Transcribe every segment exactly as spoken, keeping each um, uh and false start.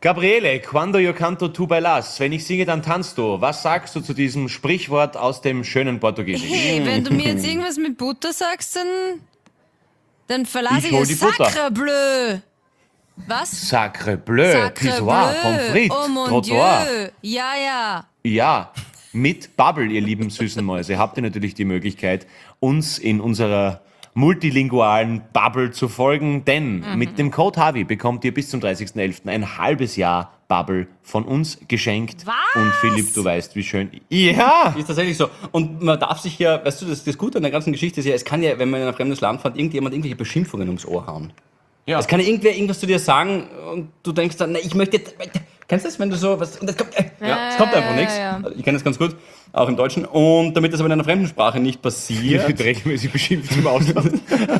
Gabriele, quando io canto tu bailas, wenn ich singe, dann tanzt du. Was sagst du zu diesem Sprichwort aus dem schönen Portugiesisch? Hey, wenn du mir jetzt irgendwas mit Butter sagst, dann, dann verlasse Ich ich, hol es. die Butter. Sacre bleu. Was? Sacre bleu, Sacre pissoir, bleu. Pommes frites, Oh mon trottoir. Dieu. Ja, ja. Ja, mit Bubble, ihr lieben süßen Mäuse, habt ihr natürlich die Möglichkeit, uns in unserer multilingualen Bubble zu folgen, denn Mhm. mit dem Code Havi bekommt ihr bis zum dreißigsten elften ein halbes Jahr Bubble von uns geschenkt. Was? Und Philipp, du weißt, wie schön... Ja! Ist tatsächlich so. Und man darf sich ja, weißt du, das, das Gute an der ganzen Geschichte ist ja, es kann ja, wenn man in ein fremdes Land fährt, irgendjemand irgendwelche Beschimpfungen ums Ohr hauen. Ja. Es kann ja irgendwer irgendwas zu dir sagen und du denkst dann, na, ich möchte jetzt... Kennst du das, wenn du so... Was, und das kommt, äh, Ja, es kommt einfach ja, nichts. ja. Ich kenne das ganz gut, auch im Deutschen. Und damit das aber in einer fremden Sprache nicht Wie passiert... viel regelmäßig beschimpft im Ausland.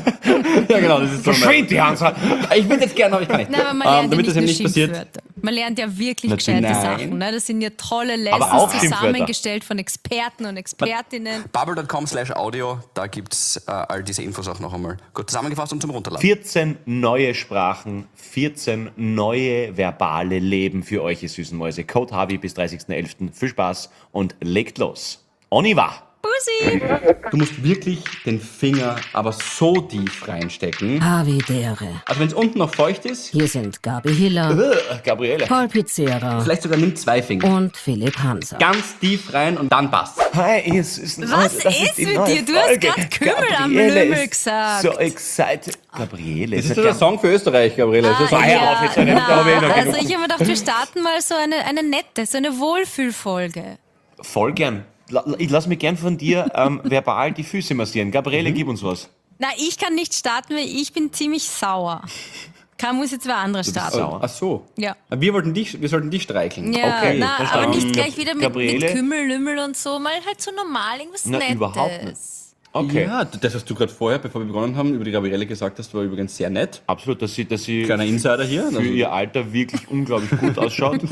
ja, genau, das ist so... Verschwind die Hansa! Ich würde jetzt gerne, aber ich kann nicht. Nein, aber man Ähm, lernt ja damit nicht das eben nur nicht passiert... Schimpfwörter. Man lernt ja wirklich Natürlich. gescheite Nein. Sachen. Ne? Das sind ja tolle Aber auch Lessons Schimpfwörter. zusammengestellt von Experten und Expertinnen. Bubble Punkt com slash audio, da gibt es äh, all diese Infos auch noch einmal gut zusammengefasst und zum Runterladen. vierzehn neue Sprachen, vierzehn neue verbale Leben für euch, ihr süßen Mäuse. Code Havi bis dreißigsten elften Viel Spaß und legt los. On y va! Bussi! Du musst wirklich den Finger aber so tief reinstecken. Havidere. Also wenn es unten noch feucht ist, Hier sind Gabi Hiller, Äh, Gabriele. Paul Pizzera vielleicht sogar nimm zwei Finger. und Philipp Hanser. Ganz tief rein und dann passt. Hi, es ist ein Was neues- das ist die mit neue dir? Du hast Folge. grad Kümmel am Gabriele Lümmel ist gesagt. So excited. Gabriele. Das ist ist ja der Song für Österreich, Gabriele. Das ist ja Ah, so- Feier auf, jetzt eine- da habe ich noch na, genug. also ich habe mir gedacht, wir starten mal so eine, eine nette, so eine Wohlfühlfolge. voll gern. La- Ich lass mich gern von dir ähm, verbal die Füße massieren. Gabriele, gib uns was. Na, ich kann nicht starten, weil ich bin ziemlich sauer. Kann muss jetzt wer anderes bist starten. sauer. Ach so. Ja. Wir wollten dich, wir sollten dich streicheln. Ja, Okay, na, aber verstanden. nicht gleich wieder mit, Gabriele? mit Kümmel, Lümmel und so, mal halt so normal, irgendwas Na, Nettes. überhaupt nicht. Okay. Ja, das, was du gerade vorher, bevor wir begonnen haben, über die Gabriele gesagt hast, war übrigens sehr nett. Absolut, dass sie, dass sie Kleiner Insider hier. für Also- ihr Alter wirklich unglaublich gut ausschaut.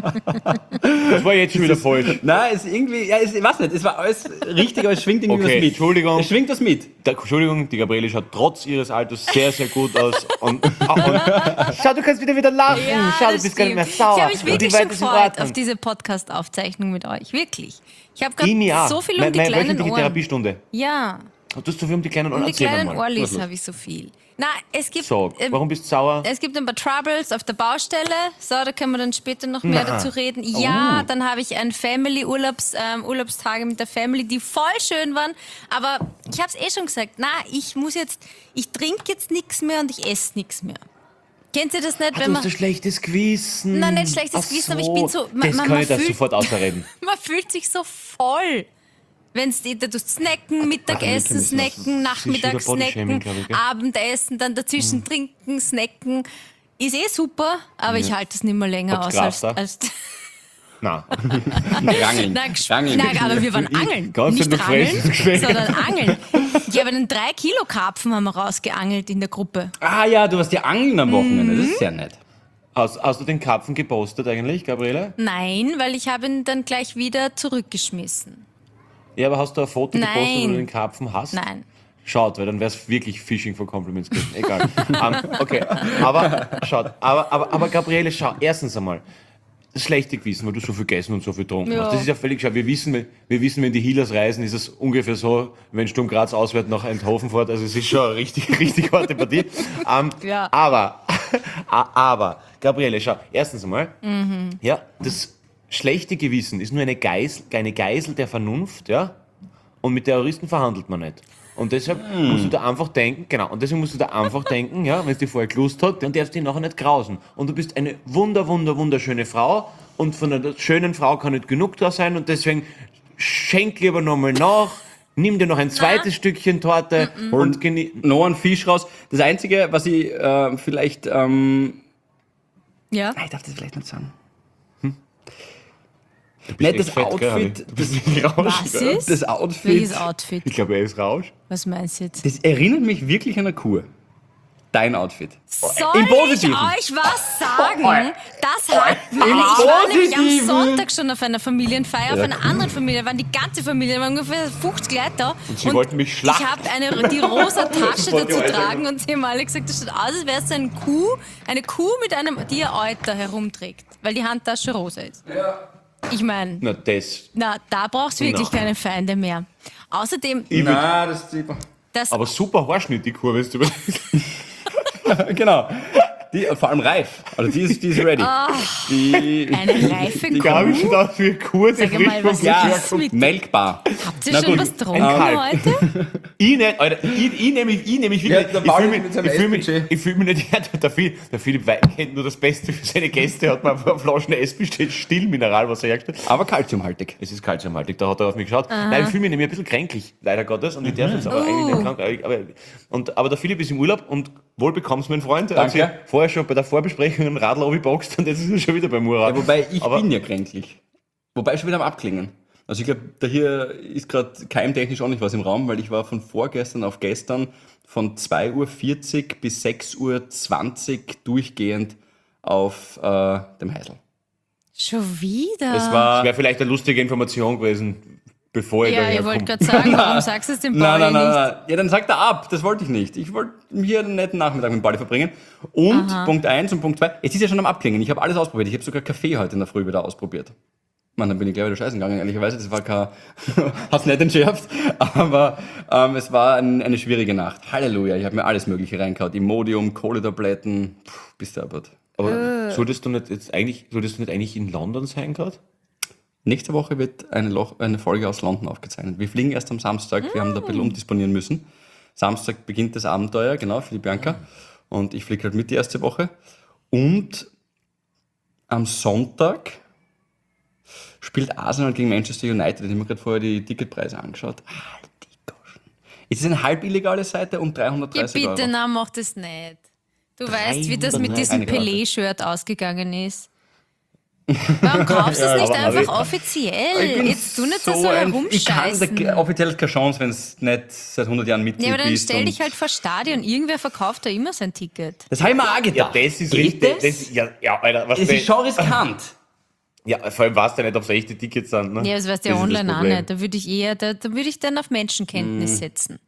Das war jetzt schon wieder falsch. Nein, es ist irgendwie, ja, es, ich weiß nicht, es war alles richtig, aber es schwingt irgendwie Okay, was mit. Entschuldigung. Es schwingt was mit. Da, Entschuldigung, die Gabriele schaut trotz ihres Alters sehr, sehr gut aus. Und, ah, und schau, du kannst wieder wieder lachen. Ja, schau, du das bist gar nicht mehr stimmt. sauer. Ich habe mich Und die wirklich schon Welt ist in gefreut Ordnung. auf diese Podcast-Aufzeichnung mit euch. Wirklich. Ich habe Ich mich gerade auch. so viel um Meine- die meine kleinen wöchentliche Ohren. Therapiestunde. Ja, Und du hast so viel um die kleinen Ohren. um die Erzähl mir kleinen mal. Ohrlis habe ich so viel. Na, es gibt, So, ähm, warum bist du sauer? es gibt ein paar Troubles auf der Baustelle. So, da können wir dann später noch mehr Na. dazu reden. Oh. Ja, dann habe ich ein Family-Urlaubs, ähm, Urlaubstage mit der Family, die voll schön waren. Aber ich habe es eh schon gesagt. Na, ich muss jetzt, ich trinke jetzt nichts mehr und ich esse nichts mehr. Kennt ihr das nicht, Ah, wenn du man... hast ein schlechtes Gewissen. Nein, nicht schlechtes Ach Gewissen, aber ich bin so- man- Das man- kann man ich das fühlt- sofort ausreden. Man fühlt sich so voll. Wenn es du snacken, Mittagessen, müssen wir das- snacken, Nachmittag schon wieder Bodyshaming, snacken, glaub ich, gell? Abendessen, dann dazwischen trinken, snacken. Ist eh super, aber ich halte es nicht mehr länger Habt's aus als... Gras da? als Nein. Rangeln. Nein, ges- Rangeln. nein, aber wir waren angeln. Ganz Nicht schön rangeln, gefressen, geschwächt. sondern angeln. Ich habe einen drei Kilo Karpfen haben wir rausgeangelt in der Gruppe. Ah ja, du hast ja Angeln am Wochenende, das ist sehr nett. Hast, hast du den Karpfen gepostet eigentlich, Gabriele? Nein, weil ich habe ihn dann gleich wieder zurückgeschmissen. Ja, aber hast du ein Foto Nein. gepostet, wo du den Karpfen hast? Nein. Schaut, weil dann wäre es wirklich Fishing for Compliments gewesen. Egal. um, okay, aber schaut, aber, aber, aber Gabriele, schau, erstens einmal, das schlechte Gewissen, weil du so viel gegessen und so viel getrunken Ja. hast. Das ist ja völlig schau. Wir wissen, wenn- wir wissen, wenn die Healers reisen, ist es ungefähr so, wenn Sturm Graz auswärts nach Eindhoven fährt. Also es ist schon eine richtig, richtig harte Partie. Um, Ja. Aber, aber, Gabriele, schau, erstens einmal, ja, das schlechte Gewissen ist nur eine Geisel, eine Geisel der Vernunft, ja, und mit Terroristen verhandelt man nicht. Und deshalb musst du da einfach denken, genau, und deswegen musst du da einfach denken, ja, wenn es dir vorher gelust hat, dann darfst du dich nachher nicht grausen. Und du bist eine wunder, wunder, wunderschöne Frau und von einer schönen Frau kann nicht genug da sein und deswegen schenk lieber nochmal nach, nimm dir noch ein zweites Stückchen Torte und genieß. Noch ein Fisch raus. Das Einzige, was ich äh, vielleicht... Ähm, Ja. nein, ich darf das vielleicht nicht sagen. bist Nicht echt das fett, gell, Harry? Outfit, Du bist nicht Rausch, Was gell? ist? das Outfit, Welches Outfit? Ich glaube, er ist Rausch. Was meinst du jetzt? das erinnert mich wirklich an eine Kur. dein Outfit. Soll Im ich Positiven. euch was sagen? Das hat mir, ich war nämlich am Sonntag schon auf einer Familienfeier, auf einer anderen Familie, da waren die ganze Familie, da waren ungefähr fünfzig Leute da. Und sie wollten mich schlachten. Ich habe eine, die rosa Tasche wollte dazu ich tragen und sie haben alle gesagt, das schaut aus, als wäre es eine Kuh, eine Kuh mit einem, die ihr Euter herumträgt, weil die Handtasche rosa ist. Ich meine, Na, das. na, da brauchst du wirklich Na. keine Feinde mehr. Außerdem, Nein, das ist das Aber super Haarschnitt, die Kurve, wenn du überlegst. genau. Die, und vor allem reif. Also die ist, die ist ready. Die, eine reife die Kuh. Gar nicht gedacht, wie eine Kur, die Sag frisch mal, vom was ja, ist mit melkbar. Habt ihr Na schon gut, was getrunken Kalb. heute? Ich nicht, Alter, ich, ich nehme mich, ich nehme mich wirklich, Ja, der ich Paul fühle mich, mit seinem ich fühle mich, Essbudget. ich fühle mich nicht, ja, der, Philipp, der Philipp Wein kennt nur das Beste für seine Gäste, hat mir einfach eine Flasche Ess bestellt, Stillmineralwasser hergestellt. Aber kalziumhaltig. Es ist kalziumhaltig, da hat er auf mich geschaut. Nein, ich fühle mich nämlich ein bisschen kränklich, leider Gottes, und ich darf jetzt aber eigentlich nicht krank, aber, und, aber der Philipp ist im Urlaub und wohl bekommst mein Freund, er hat sich Danke. vorher schon bei der Vorbesprechung einen Radl abgeboxt und jetzt ist er schon wieder beim Murat. Ja, wobei ich aber, bin ja kränklich. Wobei schon wieder am Abklingen. Also ich glaube, da hier ist gerade keimtechnisch auch nicht was im Raum, weil ich war von vorgestern auf gestern von zwei Uhr vierzig bis sechs Uhr zwanzig durchgehend auf äh, dem Heisel. Schon wieder? Es Das war... wäre vielleicht eine lustige Information gewesen, bevor ich ja, daher ich wollte komme. gerade sagen, warum sagst du es dem Pauli Nein, nein, nein, nicht? nein. Ja, dann sagt er ab. Das wollte ich nicht. Ich wollte hier einen netten Nachmittag mit Pauli verbringen. Und Punkt eins und Punkt zwei. Es ist ja schon am Abklingen. Ich habe alles ausprobiert. Ich habe sogar Kaffee heute in der Früh wieder ausprobiert. Mann, dann bin ich gleich wieder scheißen gegangen, ehrlicherweise. Das war kein... Hat's nicht entschärft. Aber ähm, es war ein, eine schwierige Nacht. Halleluja. Ich habe mir alles Mögliche reingehauen. Imodium, Kohletabletten. Puh, bist du aber. Aber solltest du nicht jetzt eigentlich, solltest du nicht eigentlich in London sein gerade? Nächste Woche wird eine, Loch, eine Folge aus London aufgezeichnet. Wir fliegen erst am Samstag. Wir haben da ein bisschen umdisponieren müssen. Samstag beginnt das Abenteuer, genau, für die Bianca. Und ich fliege halt mit die erste Woche. Und am Sonntag spielt Arsenal gegen Manchester United. Ich habe mir gerade vorher die Ticketpreise angeschaut. Ah, die Goschen. Es ist eine halb illegale Seite um Ja, dreihundertdreißig bitte, Euro. na, mach das nicht. Du weißt, wie das mit diesem Einige Leute. Pelé-Shirt ausgegangen ist. Warum kaufst du es nicht aber- aber einfach ich- offiziell? Jetzt tu nicht so, so ein- Ich kann herumscheißen. da, offiziell keine Chance, wenn es nicht seit hundert Jahren Mitglied Ja, aber dann bist. stell und- dich halt vor Stadion. Irgendwer verkauft da immer sein Ticket. Das habe ich mir auch gedacht. Ja, das ist Geht richtig. das? Das, ja, ja, Alter, was Es das, ist schon riskant. ja, vor allem weißt du ja nicht, ob es echte Tickets sind. Ne? Ja, das weißt du ja Das ist das online auch Problem. nicht. Da würde ich eher, da, da würde ich dann auf Menschenkenntnis Hm. setzen.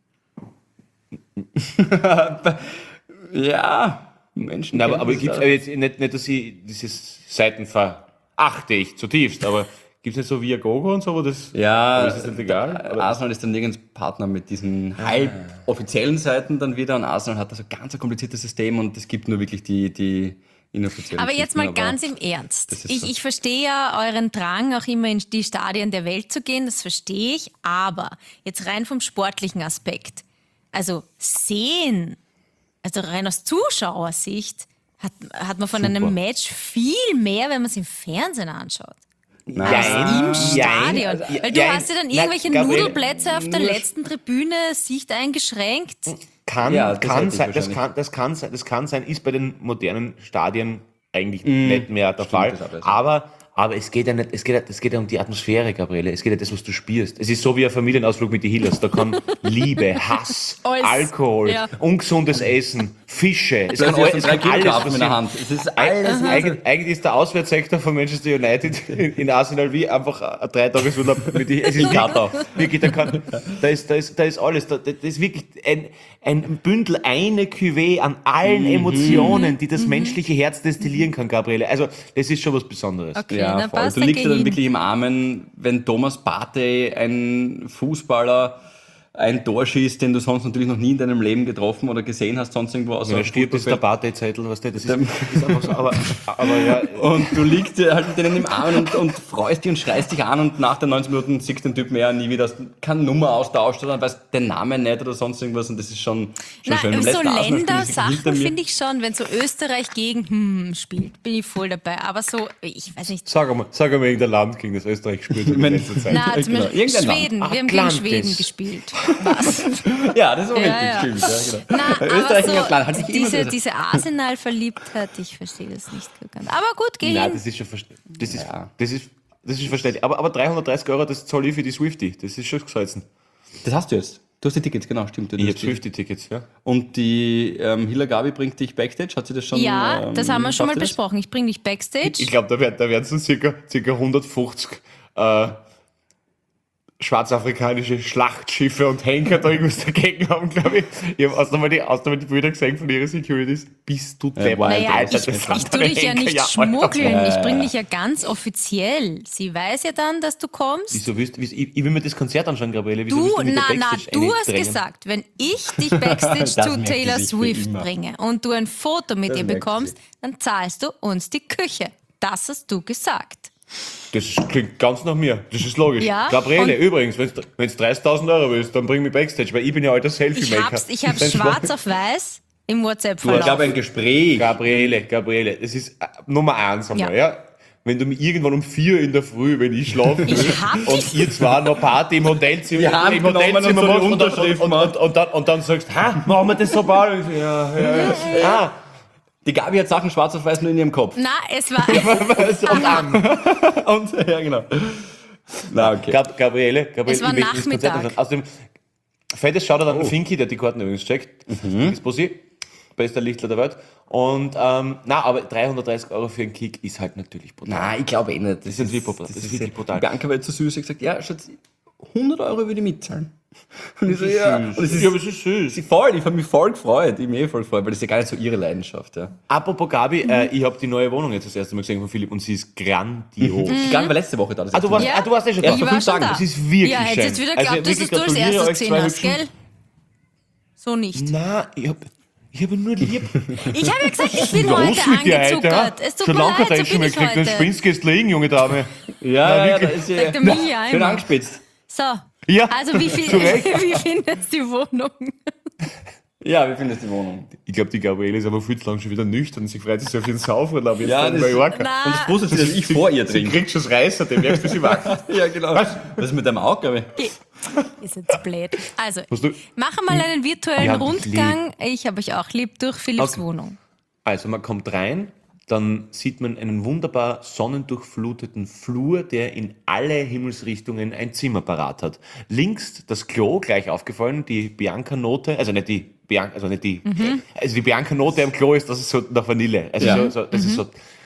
Ja, Menschen. Nein, aber, aber kennen gibt es das jetzt nicht, nicht, dass ich diese Seiten verachte ich zutiefst, aber gibt es nicht so wie Gogo und so, wo das. Ja, aber ist das nicht egal? äh, Oder? Arsenal ist dann nirgends Partner mit diesen halb offiziellen Seiten dann wieder und Arsenal hat da so ganz ein kompliziertes System und es gibt nur wirklich die, die inoffiziellen. Aber jetzt Geschichten, mal ganz im Ernst. das ist Ich, so. ich verstehe ja euren Drang, auch immer in die Stadien der Welt zu gehen, das verstehe ich, aber jetzt rein vom sportlichen Aspekt, also sehen, also rein aus Zuschauersicht, hat, hat man von Super. einem Match viel mehr, wenn man es im Fernsehen anschaut. Jein, Im Stadion. jein, Weil du jein. hast ja dann Nein, irgendwelche Gabriele, Nudelplätze auf der nur- letzten Tribüne, Sicht eingeschränkt. Kann, Ja, das kann hätte ich sein, das wahrscheinlich. kann, das, kann sein, das kann sein, ist bei den modernen Stadien eigentlich nicht mehr der Fall. das auch besser. Aber, aber es geht ja nicht, es geht ja, es geht ja um die Atmosphäre, Gabriele. Es geht ja das, was du spürst. Es ist so wie ein Familienausflug mit den Hillers. Da kann Liebe, Hass, Alles. Alkohol, Ja. ungesundes Essen, Fische. Es kann, Plötzlich all- hast es du drei kann alles Kilogramm in der passieren. Hand. Es ist alles. Eigentlich, eigentlich ist der Auswärtssektor von Manchester United in, in Arsenal wie einfach ein Dreitagesurlaub mit die, es ist Kater. wirklich, da, kann, da, ist, da, ist, da ist alles, da, das ist wirklich ein, ein Bündel, eine Cuvée an allen Mhm. Emotionen, die das menschliche Herz destillieren kann, Gabriele. Also das ist schon was Besonderes. Okay, Ja, na voll. passt, Du dann liegst geh ja dann hin. wirklich im Armen, wenn Thomas Partey, ein Fußballer, ein Tor schießt, den du sonst natürlich noch nie in deinem Leben getroffen oder gesehen hast, sonst irgendwo außer Wenn er auf dem stirbt, ist der Fußballfeld. Parteizettel, weißt du, das ist, ist einfach so. Aber, aber ja, Und du liegst dir halt mit denen im Armen und, und freust dich und schreist dich an und nach den neunzig Minuten siehst du den Typ mehr nie wieder, hast keine Nummer austauscht oder weißt den Namen nicht oder sonst irgendwas und das ist schon, schon Na, schön. Im so letzten Arsenal-Spiel ist Ländersachen hinter mir- finde ich schon, wenn so Österreich gegen hm spielt, bin ich voll dabei. Aber so, ich weiß nicht. sag einmal, sag einmal irgendein Land, gegen das Österreich gespielt hat in Mein- letzter Zeit. Na, zum Genau, Beispiel irgendein Land. Schweden. Wir haben gegen Atlantis. Schweden gespielt. Was? Ja, das ist auch Ja, richtig, ja. stimmt. Ja, genau. Na, Österreich aber als Land hat sich so, immer diese, so- diese Arsenal-Verliebtheit, ich verstehe das nicht so ganz. Aber gut, geh Nein, hin. das ist schon verständlich. Das ist, Ja. das ist, das ist verständlich. Aber, aber dreihundertdreißig Euro, das zahle ich für die Swifty. Das ist schon gesalzen. Das hast du jetzt. Du hast die Tickets, genau, stimmt. Du Ich hast habe die- fünfzig-Tickets, ja. Und die ähm, Hilla Gabi bringt dich Backstage, hat sie das schon? Ja, ähm, das haben wir schon mal schafft sie das? besprochen. Ich bringe dich Backstage. Ich glaube, da werden, da werden so circa, circa hundertfünfzig äh, schwarzafrikanische Schlachtschiffe und Henker da irgendwas dagegen haben, glaube ich. Ich habe erst einmal die, erst einmal die Bilder gesehen von ihren Securities. Bist du deppert, Naja, Alter, ich, das ich sind tue dich ja Henker, nicht Alter. schmuggeln. Ich bringe dich ja ganz offiziell. Sie weiß ja dann, dass du kommst. Wieso willst, wieso, ich, ich will mir das Konzert anschauen, Gabriele. Wieso Du, willst du mit na, der na, Backstage du hast eindrängen? gesagt, wenn ich dich Backstage Das zu merkt sie Taylor sich für Swift immer. bringe und du ein Foto mit Das ihr merkt bekommst, dann zahlst du uns die Küche. Das hast du gesagt. Das klingt ganz nach mir. Das ist logisch. Ja, Gabriele, und- übrigens, wenn du dreißigtausend Euro willst, dann bring mich Backstage, weil ich bin ja alter Ich Selfie-Maker. hab's, ich hab's Dann schwarz auf weiß im Ich WhatsApp-Verlauf. glaube, ein Gespräch. Gabriele, Gabriele, das ist äh, Nummer eins einmal, Ja. ja. Wenn du mich irgendwann um vier in der Früh, wenn ich schlafe Ich hab und dich- ihr zwar noch Party im Hotelzimmer, Wir haben im genommen Hotelzimmer und so die machst und, dann- Unterschrift und, und, und, dann, und dann sagst, ha, machen wir das so bald? Und ich so, Ja, ja, ja. Ah, Die Gabi hat Sachen schwarz auf weiß nur in ihrem Kopf. Na, es war. und an. Und, ja, genau. Na, okay. Gab, Gabriele, Gabriele, Es war ich möchte das Konzert Nachmittag. anschauen. Außerdem, fettes Shoutout an den Finky, der hat die Karten übrigens checkt. Ist Bussi, bester Lichtler der Welt. Und, ähm, na, aber dreihundertdreißig Euro für einen Kick ist halt natürlich brutal. Nein, ich glaube eh nicht. Das, ist wirklich brutal. Das ist wirklich brutal. Bianca war jetzt so süß, sie hat gesagt, ja, Schatz, hundert Euro würde ich mitzahlen. Und ich so, ja. Und es ist, Ja, aber es ist süß. sie voll, ich habe mich voll gefreut. Ich habe mich eh voll gefreut, weil das ist ja gar nicht so ihre Leidenschaft. Ja. Apropos Gabi, äh, ich habe die neue Wohnung jetzt das erste Mal gesehen von Philipp und sie ist grandios. Die Gabi war letzte Woche da. Das Ah, du warst, Ja. ah, du warst ja schon Ja, da. Ich vor war fünf schon Tagen. da. Das ist wirklich Ja, hättest schön. jetzt wieder Also geglaubt, dass wirklich du als gratuliere erstes euch gesehen zwei hast, Hübschen. gell? So nicht. Nein, ich habe ich hab ihn nur lieb. Ich habe ja gesagt, ich bin Los heute mit dir heute, ja? angezuckert. Es tut Schon mir lange kein leid, so Tension bin mehr ich gekriegt, dann heute. spinnst du jetzt liegen, junge Dame. Ja, ja, ja, da wirklich. ist sie Sagt der Michi ja schön immer. angespitzt. So, Ja, also wie, viel, zu Recht. wie findest du die Wohnung? Ja, wie findest du die Wohnung? Ich glaube, die Gabriele ist aber viel zu lang schon wieder nüchtern. Sie freut sich so auf ihren Saufurlaub jetzt Ja, in das- Mallorca. Na, Und das wusste sie, dass ich vor ihr Sie trinke. kriegt schon das Reißer, dem merkst du, sie wacht. Ja, genau. Was? Was ist mit deinem Auge, glaube ich? ist jetzt blöd. Also, Hast du- machen mal einen virtuellen Ich hab dich Rundgang. Ich habe euch auch lieb durch Philipps Okay. Wohnung. Also man kommt rein, dann sieht man einen wunderbar sonnendurchfluteten Flur, der in alle Himmelsrichtungen ein Zimmer parat hat. Links das Klo, gleich aufgefallen, die Bianca-Note, also nicht die Bianca, also nicht die, also die Bianca-Note am Klo ist, das ist so nach Vanille. Also Ja. so, so, das ist so,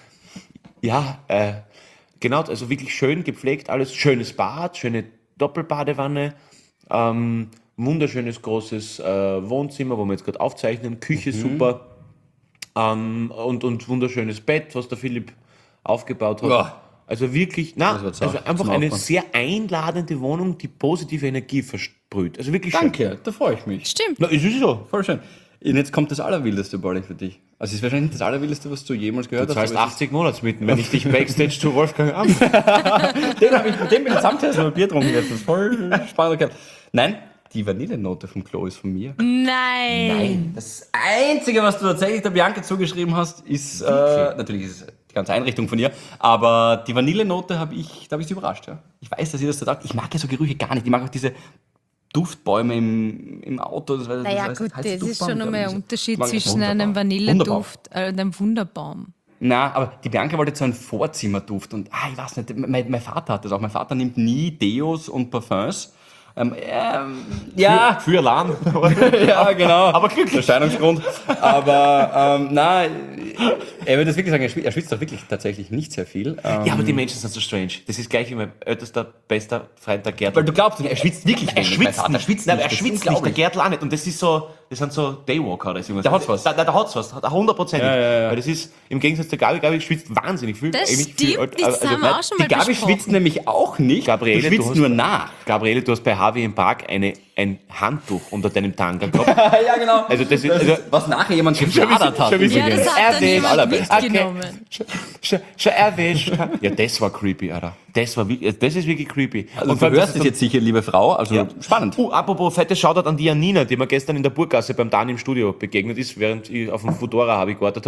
ja, äh, genau, also wirklich schön gepflegt, alles schönes Bad, schöne Doppelbadewanne, ähm, wunderschönes großes äh, Wohnzimmer, wo wir jetzt gerade aufzeichnen, Küche super. Ähm, und, und wunderschönes Bett, was der Philipp aufgebaut hat. Ja. Also wirklich, na, Das war also zart. einfach Zum eine Aufmachen. sehr einladende Wohnung, die positive Energie versprüht. Also wirklich schön. Danke, da freue ich mich. Stimmt. Na, ist es so. Voll schön. Und jetzt kommt das Allerwildeste, Barley, für dich. Also es ist wahrscheinlich nicht das Allerwildeste, was du jemals gehört Du zahlst hast. aber es achtzig Monatsmieten, wenn ich dich Backstage zu Wolfgang an. ist- Den habe ich mit dem bin ich zusammengesessen und Bier getrunken jetzt. Das ist voll spannender Kerl. Nein, die Vanillenote vom Klo ist von mir. Nein. Das Einzige, was du tatsächlich der Bianca zugeschrieben hast, ist, äh, natürlich ist es die ganze Einrichtung von ihr, aber die Vanillenote habe ich, da habe ich sie überrascht. Ja. Ich weiß, dass ihr das total, ich mag ja so Gerüche gar nicht. Ich mag auch diese Duftbäume im, im Auto. Das, Naja, das gut, heißt das ist Duftbaum, schon glaub nochmal ich. ein Unterschied Mag ich zwischen wunderbar. einem Wunderbar. Vanilleduft und einem Wunderbaum. Na, aber die Bianca wollte so einen Vorzimmerduft und ah, ich weiß nicht, mein, mein Vater hat das auch. Mein Vater nimmt nie Deos und Parfums. Ähm, ähm, ja, Für Alarm. ja, genau. Aber glücklich. Erscheinungsgrund. Aber ähm, nein, er würde das wirklich sagen, er schwitzt, er schwitzt doch wirklich tatsächlich nicht sehr viel. Ähm, Ja, aber die Menschen sind so strange. Das ist gleich wie mein ältester, bester Freund, der Gärtner. weil du glaubst nicht, er schwitzt wirklich Er wenig. Mein schwitzt Vater nicht. schwitzt Nein, nicht. er Das ist schwitzt nicht, der unglaublich. Gärtl auch nicht. Und das ist so, das sind so Daywalker oder so. Der hat's was. Da, da, der hat's was, hundert Prozent. Ja, ja, ja. Weil das ist, im Gegensatz zur Gabi, Gabi schwitzt wahnsinnig viel. Das eigentlich viel, stimmt, also- das haben wir auch schon mal Die Gabi besprochen. schwitzt nämlich auch nicht. Gabriele, du du schwitzt hast- nur nach. Gabriele, du hast bei Harvey im Park eine, ein Handtuch unter deinem Tanga gehabt. ja, genau. Also das ist, Das also, ist, was nachher jemand Schon gefladert wie- hat. schon wie- Ja, das hat dann Erwähnt. jemand Allerbest. mitgenommen. schon, schon, schon erwischt. Ja, das war creepy, Alter. Das war wirklich, das ist wirklich creepy. Also vor du allem, hörst das es jetzt sicher, liebe Frau, also Ja. spannend. Uh, apropos fettes Shoutout an die Janina, die mir gestern in der Burggasse beim Dan im Studio begegnet ist, während ich auf dem Fudora habe ich gewartet habe.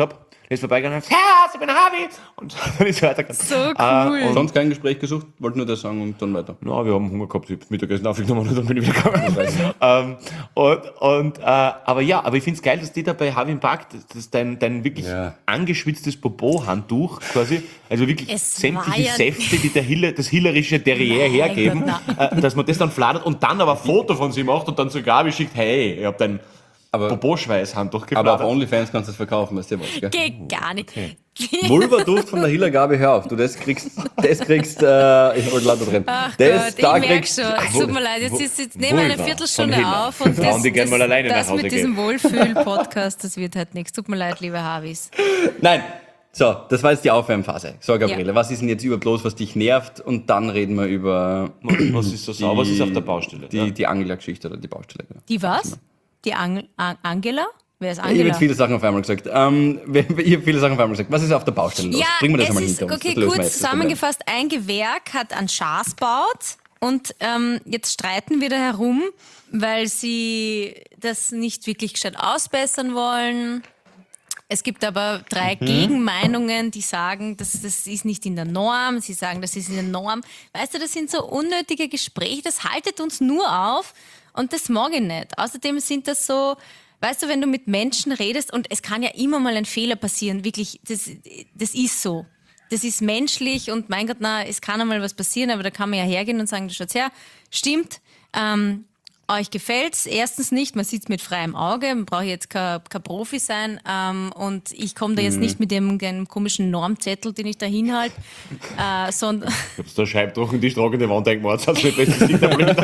Der ist vorbeigegangen und hat gesagt, ich bin Harvey. Und dann ist er weitergegangen. So cool. Äh, und Sonst kein Gespräch gesucht, wollte nur das sagen und dann weiter. na, wir haben Hunger gehabt, ich hab Mittagessen aufgenommen und dann bin ich wieder gegangen. ähm, und, und, äh, aber ja, aber ich find's geil, dass die da bei Harvey Park, das, das dein, dein wirklich Ja. angeschwitztes Popo-Handtuch quasi, also wirklich Es sämtliche war ja- Säfte, die der Hiller, das hillerische Terrier hergeben, Gott, äh, dass man das dann fladert und dann aber ein Foto von sie macht und dann zu Gabi schickt, hey, ich hab dein Aber, Popo-Schweißhandtuch aber gefladert. auf OnlyFans kannst du das verkaufen, weißt du was, gell? Geht gar nicht. Vulva-Duft von der Hiller Gabi, hör auf. Du, das kriegst, das kriegst, äh, ich wollte lauter drin. Ach das, Gott, da ich merke kriegst, schon. Es tut mir leid, jetzt, ist, jetzt nehmen wir eine Vulva Viertelstunde von Hiller. auf und Frauen, das, die gern das, mal alleine das nach Hause mit diesem Wohlfühl-Podcast, das wird halt nichts. Tut mir leid, liebe Harvis. Nein. So, das war jetzt die Aufwärmphase. So, Gabriele, Ja. was ist denn jetzt überhaupt los, was dich nervt? Und dann reden wir über Was ist so sauber? Was ist auf der Baustelle? Die, Ja. die Angela-Geschichte oder die Baustelle. Ja. Die was? Die Ang An Angela? Wer ist Ich habe Angela? jetzt viele Sachen auf einmal gesagt. Ähm, ich habe viele Sachen auf einmal gesagt. Was ist auf der Baustelle los? Ja, Bringen wir das es einmal ist, hinter uns. okay, Das lösen wir kurz jetzt, das Problem. zusammengefasst, ein Gewerk hat einen Schaß baut und ähm, jetzt streiten wir da herum, weil sie das nicht wirklich gescheit ausbessern wollen. Es gibt aber drei Mhm. Gegenmeinungen, die sagen, das, das ist nicht in der Norm. Sie sagen, das ist in der Norm. Weißt du, das sind so unnötige Gespräche, das haltet uns nur auf und das mag ich nicht. Außerdem sind das so, weißt du, wenn du mit Menschen redest und es kann ja immer mal ein Fehler passieren, wirklich, das, das ist so. Das ist menschlich und mein Gott, na, es kann einmal was passieren, aber da kann man ja hergehen und sagen, schaut her, stimmt, ähm, euch gefällt's erstens nicht, man sieht's mit freiem Auge, man braucht jetzt kein, kein Profi sein ähm, und ich komme da jetzt nicht mit dem, dem komischen Normzettel, den ich da hinhalte, äh, sondern Ich hab's da Scheibdrucken, die tragende Wand eingemalt, hat's nicht richtig nicht erblüht.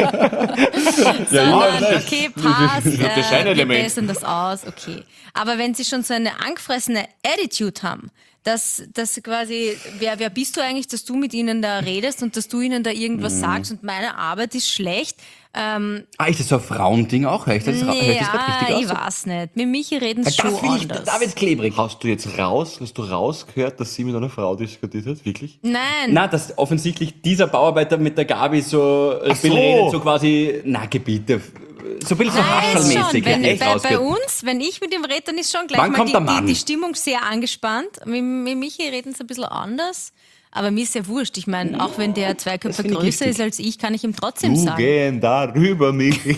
sondern okay, passt, Das äh, wir Scheinelement. bessern das aus, okay. Aber wenn sie schon so eine angefressene Attitude haben, dass, dass quasi, wer, wer bist du eigentlich, dass du mit ihnen da redest und dass du ihnen da irgendwas Mhm. sagst und meine Arbeit ist schlecht. Ähm, Ah, ist das so ein Frauending auch? Hör ich das, hör ich das gerade ja, richtig ich aus? weiß nicht. Mit Michi reden sie Das schon will ich, anders. da wird's klebrig. Hast du jetzt raus, hast du rausgehört, dass sie mit einer Frau diskutiert hat? Wirklich? Nein. Na, dass offensichtlich dieser Bauarbeiter mit der Gabi so, äh, Ach so. redet, so quasi, na, Gebiete, so ein bisschen so Nein, ist haschelmäßig. schon. Wenn, echt bei, bei rausgehört. uns, wenn ich mit ihm rede, dann ist schon gleich Wann mal kommt die, der Mann? die, die Stimmung sehr angespannt. Mit, mit Michi reden sie ein bisschen anders. Aber mir ist ja wurscht. Ich meine, auch wenn der zwei Köpfe finde ich größer wichtig. ist als ich, kann ich ihm trotzdem Du sagen. gehen darüber, Michi.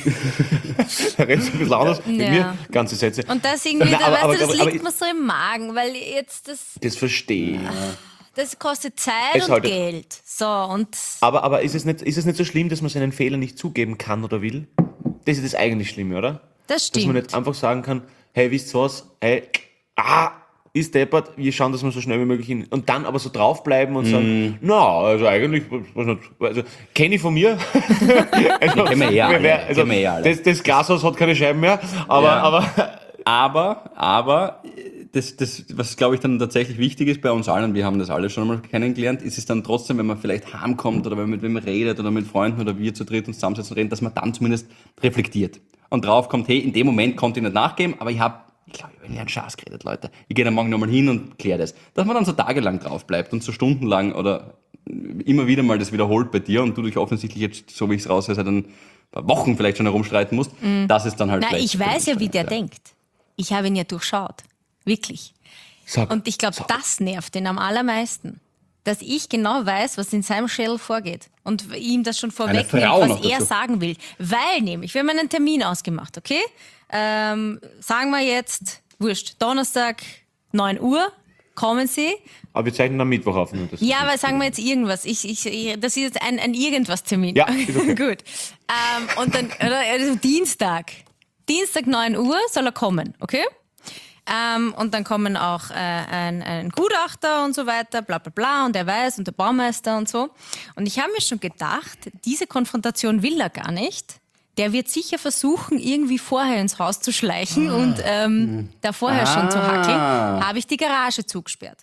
Er redet ein bisschen anders mit Ja. mir, ganze Sätze. Und das irgendwie, Na, da, aber- weißt aber- du, das aber- liegt mir so im Magen, weil jetzt das, Das verstehe ich. das kostet Zeit Es und halt- Geld. So, und Aber, aber ist, es nicht, ist es nicht so schlimm, dass man seinen Fehler nicht zugeben kann oder will? Das ist das eigentlich Schlimme, oder? das Dass man stimmt. nicht einfach sagen kann, hey, wisst ihr was, hey, ah, ist deppert, wir schauen, dass wir so schnell wie möglich hin. Und dann aber so draufbleiben und sagen, na, also eigentlich, was nicht, also, kenne ich von mir. also, kennen wir eh alle, wer- also, kennen wir eh alle. das, das Glashaus hat keine Scheiben mehr, aber, Ja. aber Aber, aber, das, das, was glaube ich dann tatsächlich wichtig ist bei uns allen, wir haben das alle schon einmal kennengelernt, ist es dann trotzdem, wenn man vielleicht heimkommt oder wenn man mit wem redet oder mit Freunden oder wir zu dritt uns zusammensetzen und reden, dass man dann zumindest reflektiert und draufkommt, hey, in dem Moment konnte ich nicht nachgeben, aber ich habe, ich glaube, ich habe einen Schatz geredet, Leute. Ich gehe dann morgen nochmal hin und kläre das. Dass man dann so tagelang drauf bleibt und so stundenlang oder immer wieder mal das wiederholt bei dir und du dich offensichtlich jetzt, so wie ich es raushöre, seit ein paar Wochen vielleicht schon herumstreiten musst, das ist dann halt Na, vielleicht ich weiß ja, wie der denkt. Ich habe ihn ja durchschaut. Wirklich. sag, Und ich glaube, das nervt ihn am allermeisten. Dass ich genau weiß, was in seinem Schädel vorgeht. Und ihm das schon Eine vorwegnimmt, Frau was noch er dazu. sagen will. Weil nämlich, wir haben einen Termin ausgemacht, okay? Ähm, sagen wir jetzt, wurscht, Donnerstag, neun Uhr, kommen Sie. aber wir zeichnen am Mittwoch auf. nur das- Ja, aber sagen wir jetzt irgendwas. Ich, ich, ich, das ist jetzt ein, ein Irgendwas-Termin. Ja, ist okay. Gut. Ähm, und dann, oder, also Dienstag. Dienstag neun Uhr soll er kommen, okay? Ähm, und dann kommen auch äh, ein, ein Gutachter und so weiter, bla bla bla, und der weiß und der Baumeister und so. Und ich habe mir schon gedacht, diese Konfrontation will er gar nicht. Der wird sicher versuchen, irgendwie vorher ins Haus zu schleichen und ähm, da vorher schon zu hackeln. Habe ich die Garage zugesperrt.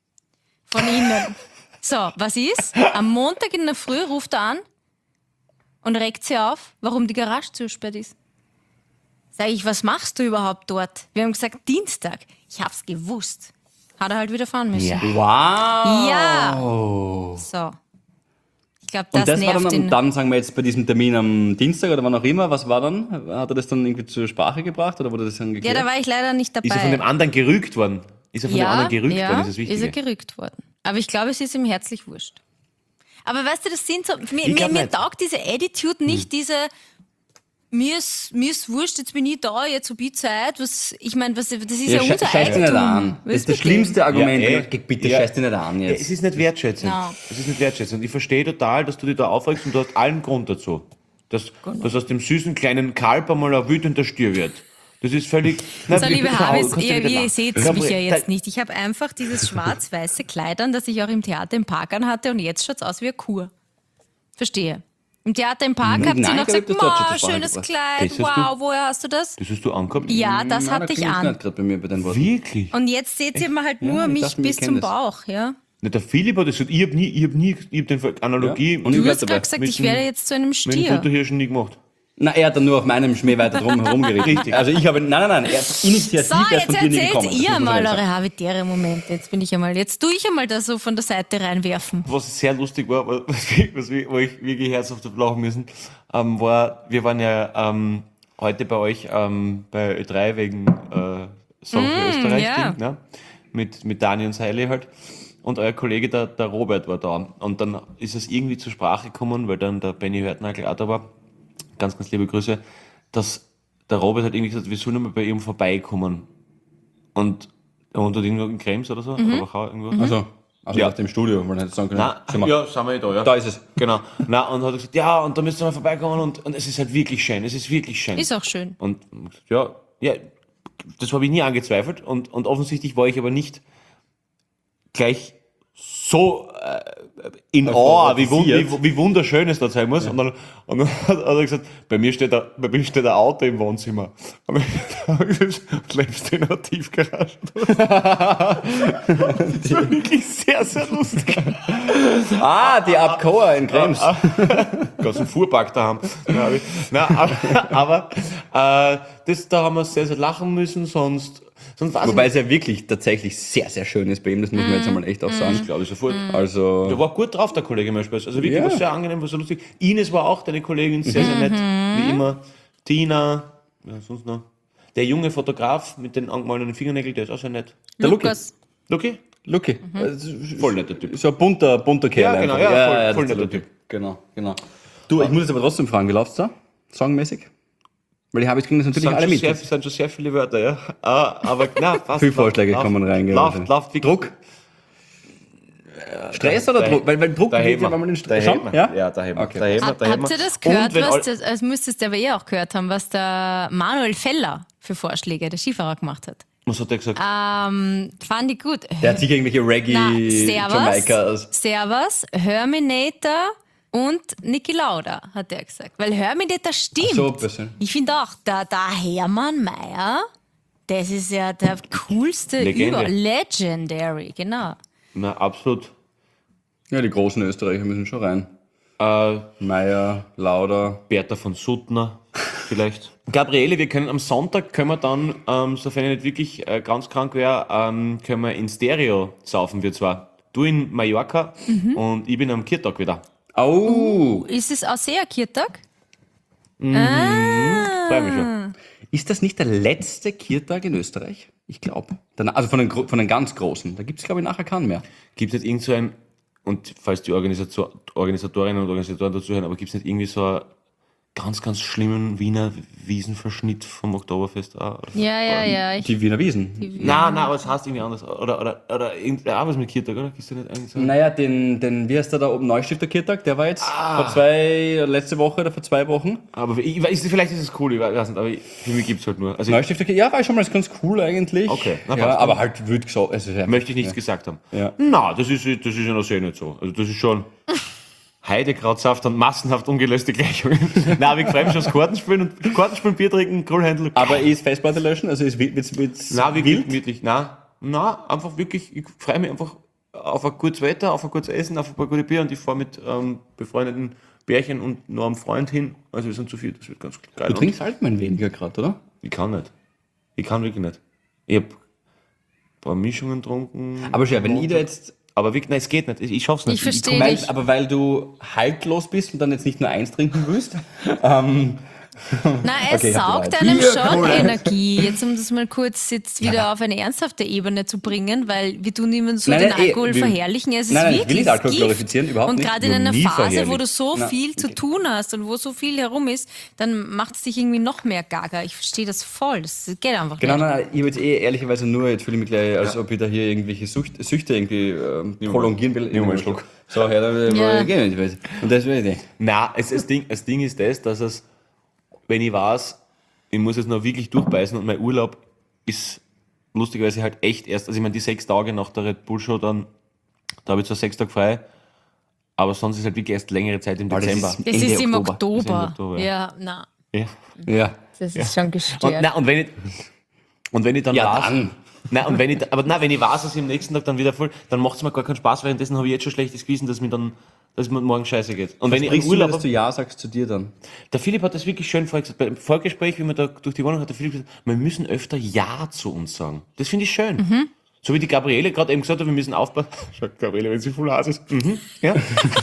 Von innen. So, was ist? Am Montag in der Früh ruft er an und regt sie auf, warum die Garage zugesperrt ist. Sag ich, was machst du überhaupt dort? Wir haben gesagt, Dienstag. Ich hab's gewusst. Hat er halt wieder fahren müssen. Ja. Wow! Ja. So. Ich glaube, das, Und das war nervt dann, ihn. am- dann, sagen wir jetzt, bei diesem Termin am Dienstag oder wann auch immer, was war dann? Hat er das dann irgendwie zur Sprache gebracht oder wurde das dann Ja, geklärt? da war ich leider nicht dabei. Ist er von dem anderen gerügt worden? Ist er von den anderen gerückt ja, worden, ist das Wichtige. ist er gerückt worden. Aber ich glaube, es ist ihm herzlich wurscht. Aber weißt du, das sind so, mir, mir, glaub mir nicht. taugt diese Attitude nicht, diese, mir ist, mir ist wurscht, jetzt bin ich da, jetzt habe ich Zeit, was, ich meine, was, das ist ja, Ja, unser scheiß dich nicht Eigentum. an. Was Das ist das mit dem? schlimmste Argument. Ja, eh. wenn du- Bitte Ja. scheiß dich nicht an Ja, jetzt. es ist nicht wertschätzend. No. Es ist nicht wertschätzend. Und ich verstehe total, dass du dich da aufregst und du hast allen Grund dazu. Dass, dass aus dem süßen kleinen Kalb einmal ein wütender Stier wird. Das ist völlig... Nein, So, wirklich, liebe kannst du Habis, nicht ihr, lachen. ihr seht Ja, mich ja aber jetzt da- nicht. Ich habe einfach dieses schwarz-weiße Kleid an, das ich auch im Theater im Park anhatte und jetzt schaut es aus wie eine Kur. Verstehe. Im Theater im Park habt ihr Nein, noch ich glaub, gesagt, das Deutsche "Ma, zur Sprache schönes gebracht." Kleid, Das hast wow, woher hast du das? Das hast du angehabt? Ja, das Nein, da hatte ich klingt's an. nicht gerade bei mir bei den Worten. Wirklich? Und jetzt seht ihr mal halt nur ich mich dachte mir, bis ich zum kenn das. Bauch, ja. Nicht der Philipp hat das gesagt, ich hab nie, ich hab nie, ich hab den Analogie Ja, und Du ich bleib hast dabei. gerade gesagt, Mit ich dem- werde jetzt zu einem mit dem Stier. Futterhirschen nie gemacht. Na, er hat dann nur auf meinem Schmäh weiter drum herum geredet. Also ich habe, nein, nein, nein, er hat Initiativ So, erst jetzt von dir nie erzählt gekommen. Das ihr muss man mal ehrlich sagen. eure habitäre Momente. Jetzt bin ich einmal, jetzt tue ich einmal da so von der Seite reinwerfen. Was sehr lustig war, was, was, wir- wo ich wirklich herzhaft hab lachen müssen, ähm, war, wir waren ja ähm, heute bei euch ähm, bei Ö drei wegen äh, Song für Österreich, ja. Ding, ne? mit, mit Dani und Seili halt. Und euer Kollege, der, der Robert, war da. Und dann ist es irgendwie zur Sprache gekommen, weil dann der Benny Hörtnagel auch da war. Ganz, ganz liebe Grüße, dass der Robert hat irgendwie gesagt, wir sollen mal bei ihm vorbeikommen. Und er wohnt dort irgendwo in Krems oder so, Mhm. oder Wachau irgendwo. Also, also Ja. nach dem Studio, weil hätte sagen können, Na, sind wir- ja, sind wir eh da, ja. da ist es. Genau. Na, und hat er gesagt, ja, und da müsst ihr mal vorbeikommen und, und es ist halt wirklich schön, es ist wirklich schön. Ist auch schön. Und ja, ja, das habe ich nie angezweifelt und, und offensichtlich war ich aber nicht gleich so äh, in Awe, wie, wun- wie, wie wunderschön es da sein muss. Und dann, und dann hat er gesagt, bei mir steht ein, bei mir steht ein Auto im Wohnzimmer. Und ich habe gesagt, lebst du in einer Tiefgarage? Das war wirklich sehr, sehr lustig. Ah, die Abkoa in Krems. Ganz einen Fuhrpark da haben. Ja, hab ich- Nein, aber aber äh, das, da haben wir sehr, sehr lachen müssen, sonst, sonst weiß Wobei ich es ja wirklich tatsächlich sehr, sehr schön ist bei ihm, das muss man jetzt einmal echt auch sagen. nicht, glaube ich, sofort. Also, Der war gut drauf, der Kollege Möschbeiß. Also wirklich Ja. war sehr angenehm, war sehr lustig. Ines war auch deine Kollegin, sehr, sehr nett, wie immer. Tina, ja, sonst noch. Der junge Fotograf mit den angemalten Fingernägeln, der ist auch sehr nett. der Luki. Lukas. Lucky? Luki. Voll netter Typ. So ein bunter, bunter Kerl. Ja, genau, einfach. ja, voll- das voll ist der netter Luki. Typ. Genau, genau. Du, ich muss jetzt aber trotzdem fragen, wie läuft's da? Songmäßig? Weil die habe ich kriegen das natürlich Sind alle schon, mit. sehr, sind schon sehr viele Wörter, ja. Ah, aber na, fast. Viele Vorschläge läuft, kommen rein, gell, Läuft, wahrscheinlich. läuft wirklich. Druck? Stress oder Da- Druck? Weil, weil Druck Da wird heben ja, wir. wenn man den Da Stress heben schon, wir. ja? Ja, da heben wir. Okay. Da heben wir, Hab, da heben habt wir. ihr das Und gehört, wenn was all- das, das müsstest ihr aber eh auch gehört haben, was der Manuel Feller für Vorschläge, der Skifahrer, gemacht hat? Was hat er gesagt? Ähm, fand ich gut. Der hat sicher irgendwelche Na, Reggae-Jamaikas. Servus, Servus, Herminator und Niki Lauda, hat er gesagt. Weil Herminator stimmt. Ach so, persönlich. Ich finde auch, der, der Hermann Mayer, das ist ja der coolste Legende. über. Legendary, genau. Na, absolut. Ja, die großen Österreicher müssen schon rein. Äh, Meier, Lauda. Bertha von Suttner vielleicht. Gabriele, wir können am Sonntag, können wir dann, ähm, sofern ich nicht wirklich äh, ganz krank wäre, ähm, können wir in Stereo saufen wir zwar. Du in Mallorca und ich bin am Kirtag wieder. Oh, Ist es auch sehr Kirtag? Freue mich Ah. schon. ist das nicht der letzte Kirtag in Österreich? Ich glaube. Also von den, gro- von den ganz Großen. Da gibt es, glaube ich, nachher keinen mehr. Gibt es nicht irgend so ein, und falls die Organisator, Organisatorinnen und Organisatoren dazu hören, aber gibt es nicht irgendwie so einen ganz, ganz schlimmen Wiener Wiesenverschnitt vom Oktoberfest auch? Oder? Ja, ja, ja. Ich, Die Wiener Wiesen. Nein, nein, aber es heißt irgendwie anders. Oder, oder, oder irgend- ja, was mit Kirtag, oder? Gibt's da nicht eigentlich so? Naja, den, den, wie heißt der da oben, Neustifter Kirtag, der war jetzt vor zwei, letzte Woche oder vor zwei Wochen. Aber ich weiß, vielleicht ist es cool, ich weiß nicht, aber ich, für mich gibt es halt nur. Also ich, Neustifter Kirtag, ja, war schon mal ganz cool eigentlich. Okay, na, ja, passt. aber halt wild gesagt. Also, ja. möchte ich nichts gesagt haben. Ja. Na, das ist, das ist ja noch sehr nicht so. Also das ist schon Heidekrautsaft und massenhaft ungelöste Gleichungen. Nein, aber ich freue mich aufs Kartenspielen und Kartenspielen, Bier trinken, Kohlhändler. Aber ist Festplatte löschen? Also ist wild, wird's, wird's Na, wirklich, wild? wirklich, na, na, einfach wirklich, ich freue mich einfach auf ein gutes Wetter, auf ein gutes Essen, auf ein paar gute Bier und ich fahre mit ähm, befreundeten Pärchen und noch einem Freund hin. Also wir sind zu viel, das wird ganz geil. Du Und trinkst allgemein weniger gerade, oder? ich kann nicht. Ich kann wirklich nicht. Ich habe ein paar Mischungen getrunken. Aber schau, wenn ich da jetzt Aber wirklich, nein, es geht nicht. Ich, ich schaff's nicht. Ich verstehe komm- Weil, dich. aber weil du haltlos bist und dann jetzt nicht nur eins trinken willst, ähm, Nein, es Okay, ich hab saugt bereit. einem Ja, schon cool. Energie. Jetzt, um das mal kurz jetzt wieder auf eine ernsthafte Ebene zu bringen, weil wir tun immer so Nein, den nein, eh, Alkohol wir- verherrlichen. Es ist Nein, nein, ich will wirklich nicht Alkohol Gift. glorifizieren, überhaupt Und nicht. gerade in Noch einer nie Phase, wo verherrlichen. du so Na, viel zu tun hast und wo so viel herum ist, dann macht es dich irgendwie noch mehr gaga. Ich verstehe das voll. Das geht einfach Genau, nicht. nein, nein, ich habe jetzt eh ehrlicherweise nur, jetzt fühle ich mich gleich, als ob ich da hier irgendwelche Sucht, Süchte irgendwie ähm, prolongieren will. Nimm mal einen Schluck. So, ja, dann Ja. ja. gehen wir nicht. Und das will ich nicht. Na, es, das, Ding, das Ding ist das, dass es, wenn ich weiß, ich muss jetzt noch wirklich durchbeißen und mein Urlaub ist lustigerweise halt echt erst, also ich meine, die sechs Tage nach der Red Bull Show, dann, da habe ich zwar sechs Tage frei, aber sonst ist halt wirklich erst längere Zeit im das Dezember. ist- Das Ende ist im Oktober. Oktober. Das ist Ende Oktober, ja. Ja, na, Ja. Ja. das ist schon Und, gestört. na, und wenn ich, und wenn ich dann Ja, weiß, dann. Nein, und wenn ich, aber nein, wenn ich weiß, dass ich am nächsten Tag dann wieder voll, dann macht es mir gar keinen Spaß, währenddessen habe ich jetzt schon schlechtes Gewissen, dass mir dann, dass mir morgen scheiße geht. Und wenn ich Sprichst einen du, Urlaub dass du Ja sagst zu dir dann? Der Philipp hat das wirklich schön vorher gesagt. Beim Vorgespräch, wie wir da durch die Wohnung hat der Philipp gesagt, wir müssen öfter Ja zu uns sagen. Das finde ich schön. Mhm. So wie die Gabriele gerade eben gesagt hat, wir müssen aufpassen. Sagt Gabriele, wenn sie voll Hase ist. Mhm. Ja.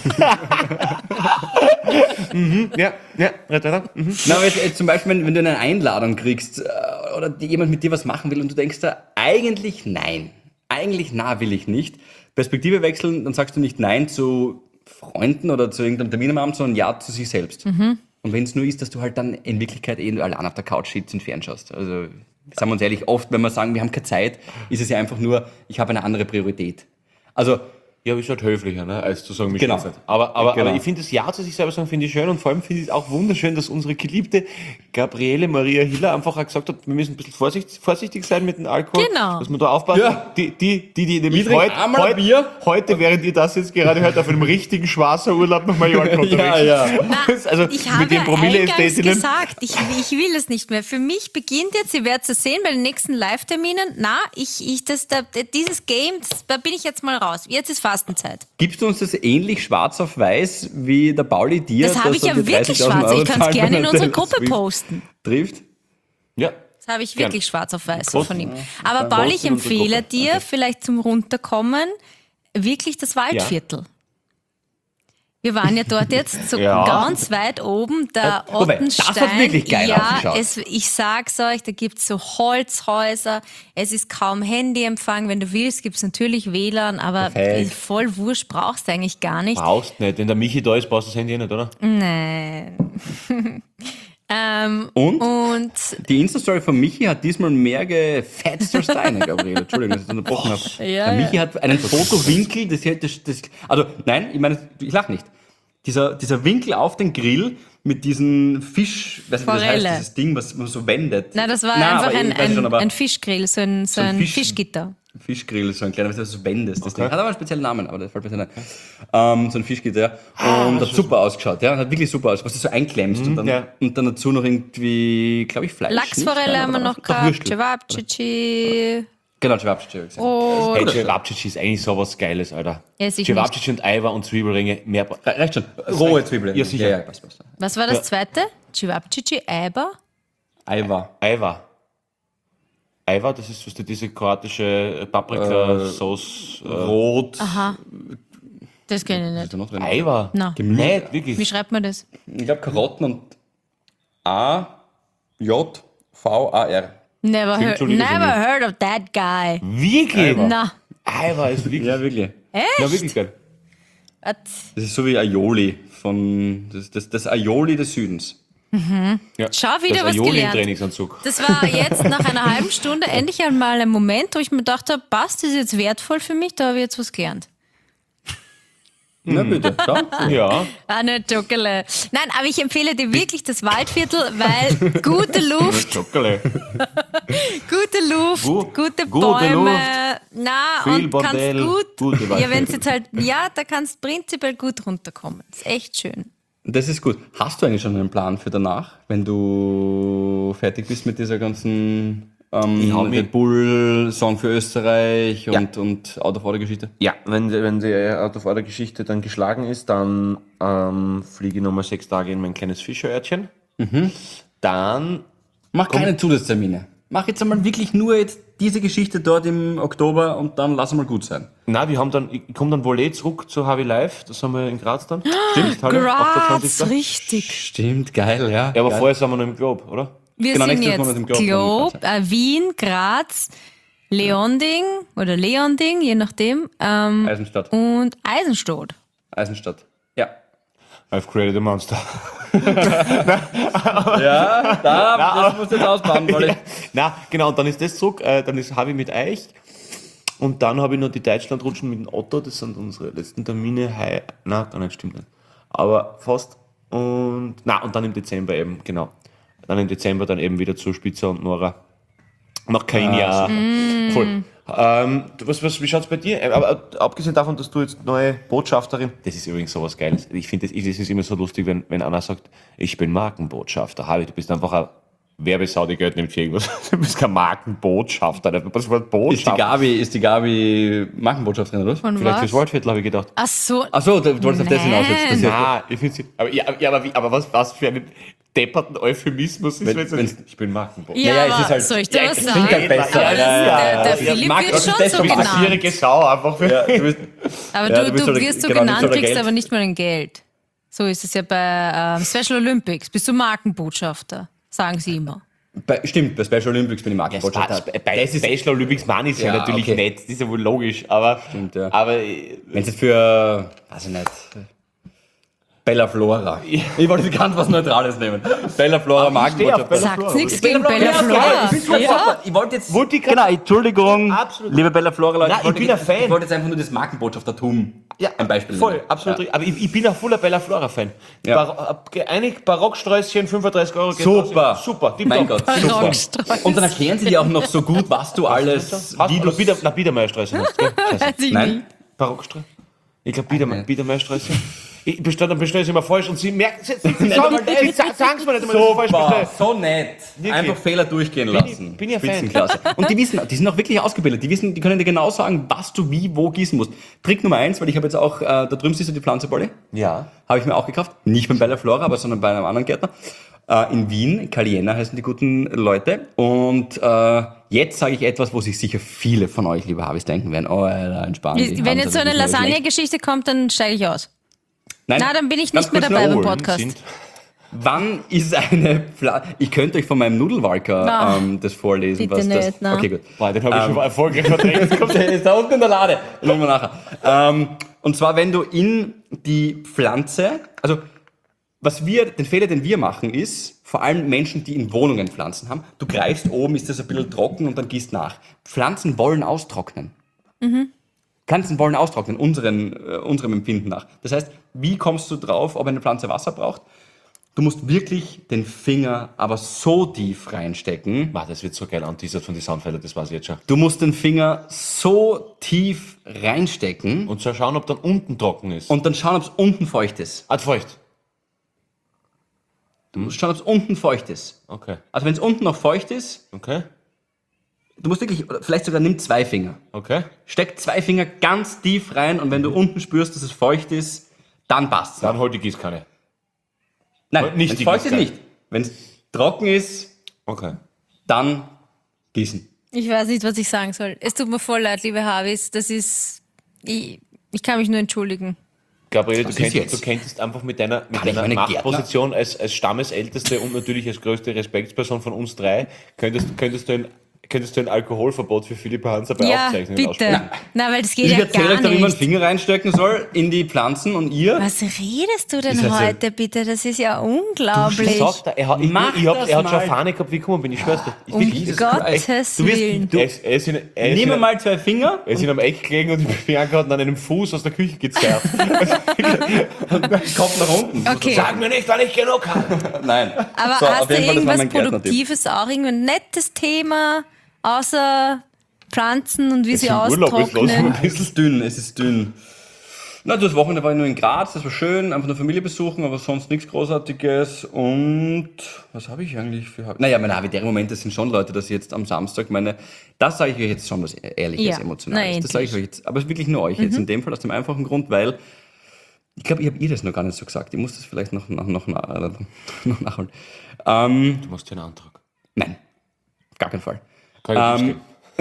mhm. Ja, ja, red weiter. Mhm. Na, aber jetzt, jetzt zum Beispiel, wenn, wenn du eine Einladung kriegst äh, oder die, jemand mit dir was machen will und du denkst da, eigentlich nein, eigentlich na will ich nicht. Perspektive wechseln, dann sagst du nicht Nein zu Freunden oder zu irgendeinem Termin am Abend, sondern Ja zu sich selbst. Und wenn es nur ist, dass du halt dann in Wirklichkeit eh nur allein auf der Couch sitzt und fernschaust. Also, sagen wir uns ehrlich, oft, wenn wir sagen, wir haben keine Zeit, ist es ja einfach nur, ich habe eine andere Priorität. Also, Ja, aber ist halt höflicher, ne, als zu sagen, mich Genau. stört's nicht. Aber, aber, Genau. aber ich finde das Ja zu sich selber sagen, finde ich schön und vor allem finde ich es auch wunderschön, dass unsere geliebte Gabriele Maria Hiller einfach auch gesagt hat, wir müssen ein bisschen vorsichtig, vorsichtig sein mit dem Alkohol. Genau. Dass wir da aufpassen. Ja. Die, die, die, die nämlich Ich trink heute, einmal ein heute, Bier. heute, während ihr das jetzt gerade hört, auf einem richtigen Schwarzer-Urlaub nach Mallorca unterwegs ja, ja. also Ich habe mit den ja eingangs Promille-Ästhetinnen. gesagt, ich, ich will es nicht mehr. Für mich beginnt jetzt, ihr werdet es sehen bei den nächsten Live-Terminen, na, ich, ich, das, da, dieses Game, das, da bin ich jetzt mal raus. Jetzt ist Fastenzeit. Gibst du uns das ähnlich schwarz auf weiß wie der Pauli dir? Das habe dass ich er ja dir wirklich dreißigtausend schwarz. Euro Ich kann es zahlt, gerne wenn in er unsere Taylor Gruppe Swift posten. Trifft? Ja. Das habe ich Gern. wirklich schwarz auf weiß Posten. von ihm. Aber Dann Paul, ich posten in unsere empfehle Gruppe. dir, Okay. vielleicht zum Runterkommen, wirklich das Waldviertel. Wir waren ja dort jetzt so Ja. ganz weit oben, der Äh, wobei, das hat Ottenstein. wirklich geil ja, ausgeschaut. es, ich sag's euch, da gibt's so Holzhäuser, es ist kaum Handyempfang. Wenn du willst, gibt's natürlich W L A N, aber Perfekt. voll wurscht brauchst du eigentlich gar nicht. Brauchst nicht. Wenn der Michi da ist, brauchst du das Handy eh nicht, oder? Nein. ähm, Und? und Die Insta-Story von Michi hat diesmal mehr gefetzt als deine, Gabriele. Entschuldigung, dass ich das unterbrochen habe. ja, der ja. Michi hat einen Fotowinkel, das, das, das, also nein, ich meine, ich lach nicht. Dieser, dieser Winkel auf den Grill mit diesen Fisch, weiß nicht, wie das heißt, Forelle. dieses Ding, was man so wendet. Nein, das war Nein, einfach aber ein, ich weiß schon, ein, aber ein Fischgrill, so ein, so ein ein Fisch- Fischgitter. Fischgrill, so ein kleiner, was du so wendest. Das Okay. Ding. Hat aber einen speziellen Namen, aber das fällt mir nicht ein. Ähm, so ein Fischgitter, ja. Und hat super ausgeschaut, ja. Hat wirklich super ausgeschaut, was du so einklemmst und, dann, ja. und dann dazu noch irgendwie, glaube ich, Fleisch. Lachsforelle nicht? haben wir noch Doch, gehabt, Würstel. Cevapcici. Genau, Cevapcici. gesagt. Oh, Hey, Cevapcici ist eigentlich sowas Geiles, Alter. Ess ich Cevapcici und Eiwa und Zwiebelringe, mehr. bra- Re- Reicht schon. Rohe Zwiebeln. Ja, sicher. Ja, ja, passt, passt. was war das zweite? Cevapcici, Eiber. Eiwa. Eiwa. Eiwa, das ist was die, diese kroatische Paprika-Sauce. Äh, Rot. Aha. Das kenne ich Was ist nicht. da noch drin? Eiwa? Na. Gemüse. Nicht, wirklich. Wie schreibt man das? Ich glaube Karotten und A, J, V, A, R. Never, Klingt heard, solide never für mich. heard of that guy. Wirklich? Na, Eiwa ist wirklich. Ja, wirklich. Ja, wirklich geil. was? Das ist so wie Aioli von, das, das, das Aioli des Südens. Ja. Schau, wieder das was Aioli im gelernt. Trainingsanzug. Das war jetzt nach einer halben Stunde endlich einmal ein Moment, wo ich mir gedacht habe, passt, das ist jetzt wertvoll für mich, da habe ich jetzt was gelernt. Na bitte, schau. Ja. Ah, nicht Schokolade. Nein, aber ich empfehle dir wirklich das Waldviertel, weil gute Luft, Schokolade. gute Luft, Gu- gute gute Bäume, Luft, na, viel und Bordell, kannst gut, gute ja, Waldviertel. wenn es jetzt halt, ja, da kannst du prinzipiell gut runterkommen. Das ist echt schön. Das ist gut. Hast du eigentlich schon einen Plan für danach, wenn du fertig bist mit dieser ganzen ähm, Ich hab mich- Red Bull, Song für Österreich Ja. und, und Autofahrer-Geschichte? Ja, wenn, die- wenn die Autofahrergeschichte dann geschlagen ist, dann ähm, fliege ich nochmal sechs Tage in mein kleines Fischerörtchen. Dann, Mach keine Zusatztermine. mach jetzt einmal wirklich nur jetzt diese Geschichte dort im Oktober und dann lass mal gut sein. Nein, wir haben dann, ich komme dann wohl eh zurück zu H W Live, das haben wir in Graz dann. Stimmt, Halle, Graz, achtundzwanzigsten richtig. Stimmt, geil, ja. Ja, aber geil. vorher sind wir noch im Globe, oder? Wir Genau, sind nächstes Monat im jetzt Globe. Globe, äh, Wien, Graz, Leonding oder Leonding, je nachdem, ähm, Eisenstadt. und Eisenstadt. Eisenstadt. Ja. I've created a monster. Ja, da, das musst du jetzt ausbauen, weil ich. Na, genau, und dann ist das zurück, äh, dann ist habe ich mit euch und dann habe ich noch die Deutschlandrutschen mit dem Otto, das sind unsere letzten Termine. Hei, na, gar nicht, stimmt nicht. Aber fast. Und, na, und dann im Dezember eben, genau. Dann im Dezember dann eben wieder zu Spitzer und Nora. Nach kein Jahr. Voll. Ähm, du, was, was, wie schaut's bei dir? Äh, Aber äh, abgesehen davon, dass du jetzt neue Botschafterin, das ist übrigens sowas Geiles. Ich finde, das, ist- das ist immer so lustig, wenn, wenn einer sagt, ich bin Markenbotschafter. Harvey, du bist einfach ein Werbesau, die Geld nimmt für irgendwas. Du bist kein Markenbotschafter. Was war Ist die Botschafter? Gabi, ist die Gabi Markenbotschafterin, oder? Von Vielleicht was? fürs Waldviertel, habe ich gedacht. Ach so, Achso, du wolltest auf das hinaus jetzt. Das ist ja- Nein, ich finde sie. Aber, ja, ja, aber, wie, aber was, was für einen depperten Euphemismus ist, Wenn- wenn, wenn's- ich bin Markenbotschafter. ja, Naja, es aber ist halt- soll ich dir Ja, was es sagen? klingt halt besser. Ja, Ja, ja, der ja. der Ja, Philipp Marc, wird das ist schon das so schon genannt. Schwierige Sau einfach. Für Ja, du bist, Aber Ja, du, du bist du so der- wirst so genau, nicht genannt, so der kriegst Geld. aber nicht mal ein Geld. So ist es ja bei ähm, Special Olympics. Bist du Markenbotschafter, sagen sie immer. bei, stimmt, bei Special Olympics bin ich Ja, Markenbotschafter. Spaß, bei Special Olympics meine ich ja, Ja, natürlich okay. nicht. Das ist ja wohl logisch. Aber, Stimmt, ja. aber äh, Wenn es jetzt für, weiß ich nicht, Bella Flora. Ich wollte ganz was Neutrales nehmen. Bella Flora, Markenbotschafter. Bella Sagt Flora. nichts gegen Bella Ja, Flora. ich bin schon Ja. Vorstand. Ich wollte jetzt. Wollte ich grad- genau, Entschuldigung. Absolut. Liebe Bella Flora, Leute. Nein, ich wollte bin ein Fan. Ich wollte jetzt einfach nur das Markenbotschaftertum ein Beispiel voll, nennen. absolut. Ja. richtig. Aber ich, ich bin ein voller Bella Flora-Fan. Ja. Bar einig Barocksträußchen, fünfunddreißig Euro. geht Super. raus. Super. Mein tipptopp. Gott, super. Barocksträußchen. Und dann erklären sie dir auch noch so gut, was du alles, Hast wie du du Bieder, na, Biedermeiersträußchen hast, gell? Scheiße. Weiß ich Nein? nicht. Barocksträußchen? Ich glaube Biederme Nein. Biedermeiersträußchen. Ich bestelle, dann bestelle ich immer falsch und sie merken, sie, sie, sie sagen es mir nicht einmal, dass ich falsch Super, bestelle. so nett. Wirklich. Einfach Fehler durchgehen ich- lassen. bin ich ein Fan. Spitzenklasse. Und die wissen, die sind auch wirklich ausgebildet. Die wissen, die können dir genau sagen, was du wie, wo gießen musst. Trick Nummer eins, weil ich habe jetzt auch, äh, da drüben siehst du die Pflanzenbolle. Ja. Habe ich mir auch gekauft. Nicht beim Bella Flora, aber sondern bei einem anderen Gärtner. Äh, in Wien, Caliena heißen die guten Leute. Und äh, jetzt sage ich etwas, wo sich sicher viele von euch, liebe Harvis, denken werden, oh, Alter, entspann dich. Wenn haben jetzt sie so eine das nicht schlecht. Lasagne-Geschichte kommt, dann steige ich aus. Nein, Na, dann bin ich ganz nicht mehr kurz dabei noch. beim Polen Podcast. sind- Wann ist eine Pfla Ich könnte euch von meinem Nudelwalker Na, ähm, das vorlesen. bitte was das nicht, na. Okay, gut. Boah, den habe ich schon mal erfolgreich verdrängt. Kommt, der ist da unten in der Lade. Schauen wir nachher. Ähm, und zwar, wenn du in die Pflanze, also was wir, den Fehler, den wir machen, ist, vor allem Menschen, die in Wohnungen Pflanzen haben, du greifst oben, ist das ein bisschen trocken und dann gießt nach. Pflanzen wollen austrocknen. Pflanzen wollen austrocknen, unseren, äh, unserem Empfinden nach. Das heißt, wie kommst du drauf, ob eine Pflanze Wasser braucht? Du musst wirklich den Finger aber so tief reinstecken. Boah, das wird so geil anteasert von den Soundfällen, das weiß ich jetzt schon. Du musst den Finger so tief reinstecken Und so schauen, ob dann unten trocken ist. und dann schauen, ob es unten feucht ist. Ah, feucht. Du musst schauen, ob es unten feucht ist. Okay. Also wenn es unten noch feucht ist, Okay. du musst wirklich, oder vielleicht sogar nimm zwei Finger. Okay. Steck zwei Finger ganz tief rein und wenn du unten spürst, dass es feucht ist, dann passt's. Dann hol die Gießkanne. Nein, nicht wenn's die feucht ist Gießkanne. nicht. Wenn es trocken ist, Okay. dann gießen. Ich weiß nicht, was ich sagen soll. Es tut mir voll leid, liebe Harvis. Das ist. Ich, ich kann mich nur entschuldigen. Gabriele, du Was ist könntest, jetzt? du könntest einfach mit deiner, mit Kann ich deiner meine Machtposition als, als Stammesälteste und natürlich als größte Respektsperson von uns drei, könntest, könntest, du, ein, könntest du ein Alkoholverbot für Philippa Hanser bei Ja, Aufzeichnungen bitte. Na, weil das geht Ich ja erzähle euch gar dann, wie man den nicht. Finger reinstecken soll in die Pflanzen und ihr. Was redest du denn Ist halt so- heute bitte? Das ist ja unglaublich. Sagt er, er hat, ich, Mach ich hab, das er hat schon mal. eine Fahne gehabt, wie ich gekommen bin, ich schwör's dir. Ich, Um wirklich, Jesus Gottes Christ. Du wirst- Willen. du- er, ist, er, ist in, er, ist Nimm in, mal zwei Finger. er ist in einem Eck gelegen und die Bianca hat an einem Fuß aus der Küche gezerrt. Kopf nach unten. Okay. Sag mir nicht, weil ich genug habe. Nein. Aber So, hast auf du jeden Fall, das war irgendwas mein Gärtnertipp. Produktives, auch irgendein nettes Thema, außer Pflanzen und wie sie im Urlaub ist los. austrocknen? Es ist dünn, es ist dünn. Na, das Wochenende war ich nur in Graz, das war schön, einfach nur Familie besuchen, aber sonst nichts Großartiges. Und was habe ich eigentlich für... Naja, meine habitären Momente sind schon, Leute, dass ich jetzt am Samstag meine... Das sage ich euch jetzt schon, was Ehrliches, Ja, Emotionales. na, Das sage ich euch jetzt, aber wirklich nur euch jetzt in dem Fall, aus dem einfachen Grund, weil... Ich glaube, ich habe ihr das noch gar nicht so gesagt. Ich muss das vielleicht noch, noch, noch, noch nachholen. Ähm, Du machst dir einen Antrag. nein. gar keinen Fall. Kann ich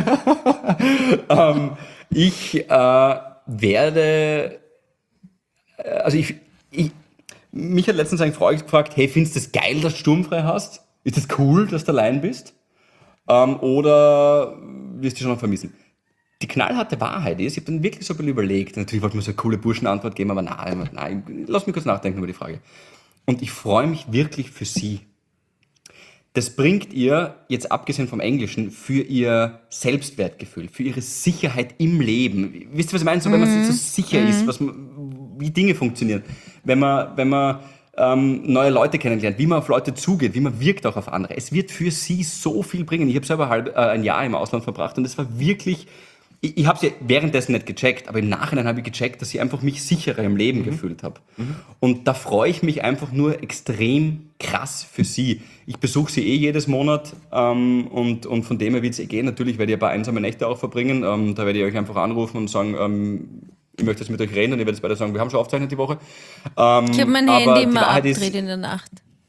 Ähm, ähm, ich äh, werde, äh, also ich, ich, mich hat letztens ein Freund gefragt, hey, findest du das geil, dass du sturmfrei hast? Ist das cool, dass du allein bist? Ähm, oder wirst du schon noch vermissen? Die knallharte Wahrheit ist, ich habe dann wirklich so ein bisschen überlegt, natürlich wollte ich mir so eine coole Burschenantwort geben, aber nein, nein, lass mich kurz nachdenken über die Frage. Und ich freue mich wirklich für sie. Das bringt ihr, jetzt abgesehen vom Englischen, für ihr Selbstwertgefühl, für ihre Sicherheit im Leben. Wisst ihr, was ich meine? So, wenn man sich so sicher ist, was man, wie Dinge funktionieren. Wenn man, wenn man ähm, neue Leute kennenlernt, wie man auf Leute zugeht, wie man wirkt auch auf andere. Es wird für sie so viel bringen. Ich habe selber halb, äh, ein Jahr im Ausland verbracht und es war wirklich... Ich, ich habe sie währenddessen nicht gecheckt, aber im Nachhinein habe ich gecheckt, dass ich einfach mich sicherer im Leben mhm. gefühlt habe. Mhm. Und da freue ich mich einfach nur extrem krass für sie. Ich besuche sie eh jedes Monat ähm, und, und von dem her wird es eh gehen. Natürlich werde ich ein paar einsame Nächte auch verbringen. Ähm, da werde ich euch einfach anrufen und sagen, ähm, ich möchte jetzt mit euch reden und ihr werdet beide sagen, wir haben schon aufgezeichnet die Woche. Ähm, Ich habe mein Handy immer abgedreht in der Nacht.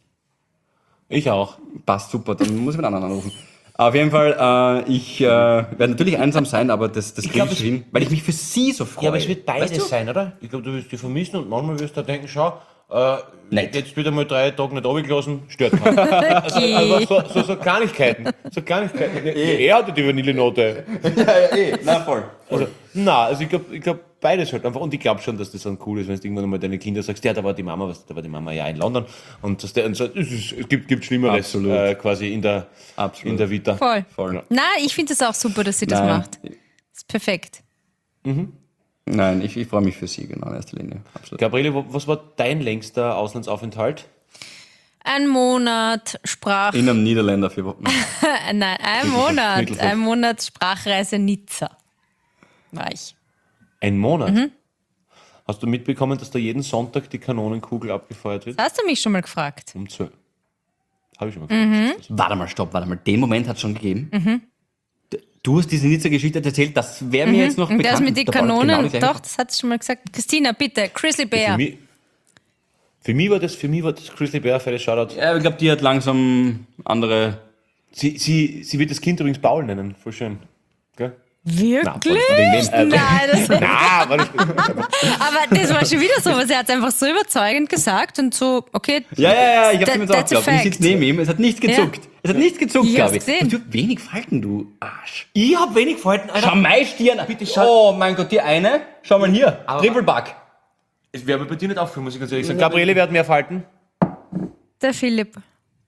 Ich auch. Passt super, dann muss ich mit anderen anrufen. Auf jeden Fall, äh, ich äh, werde natürlich einsam sein, aber das, das kriege ich hin, weil ich mich für sie so freue. Ja, aber es wird beides Weißt du? sein, oder? Ich glaube, du wirst die vermissen und manchmal wirst du da denken, schau, äh, Nett. jetzt wieder mal drei Tage nicht runtergelassen, stört mich. Also, also so, so, so Kleinigkeiten. So Kleinigkeiten. Er hatte die Vanillenote. Ja, ja, eh, na voll. Also, na, also ich glaube, ich glaub, beides halt einfach. Und ich glaube schon, dass das dann cool ist, wenn du irgendwann mal deine Kinder sagst, ja, da war die Mama, was, da war die Mama ja in London. Und, das, und so, es, ist, es gibt, gibt Schlimmeres äh, quasi in der, Absolut. in der Vita. Voll. Voll. Na, ich finde es auch super, dass sie das Nein. macht. Das ist perfekt. Nein, ich, ich freue mich für sie, genau, in erster Linie. Absolut. Gabriele, wo- was war dein längster Auslandsaufenthalt? Ein Monat Sprach... In einem Niederländer für Wochen. Äh, Nein, ein Monat. Mittelfeld. Ein Monat Sprachreise Nizza. War ich. Ein Monat? Hast du mitbekommen, dass da jeden Sonntag die Kanonenkugel abgefeuert wird? Hast du mich schon mal gefragt? Um zwölf. Habe ich schon mal gefragt. Warte mal, stopp, warte mal. Den Moment hat es schon gegeben. D- Du hast diese Nizza-Geschichte erzählt, das wäre mir jetzt noch Und bekannt. das mit den Da war genau Kanonen, die gleiche doch, das hat sie schon mal gesagt. Christina, bitte, Grizzly Für Bear. mich, für mich war das, für mich war das Grizzly Bear, fettes Shoutout. Ja, ich glaube, die hat langsam andere... Sie, sie, sie wird das Kind übrigens Paul nennen, voll schön. Gell? Wirklich? wegen wem? Äh, Nein, das, Na, war das, aber das war schon wieder so, aber sie hat es einfach so überzeugend gesagt und so, okay. Ja, ja, ja, ich habe that- ihm jetzt auch that's a geglaubt. Ich fact. sitze neben ihm, es hat nicht gezuckt. Es hat nicht gezuckt, Ich hab's glaube ich. gesehen. Du hast wenig Falten, du Arsch. ich hab wenig Falten, Alter. Schau mal, Stirn. Bitte schau. Oh mein Gott, die eine. Schau mal hier. Triple-Bug. Es wäre aber bei dir nicht aufgefallen, muss ich ganz ehrlich sagen. Gabriele, wer hat mehr Falten? Der Philipp.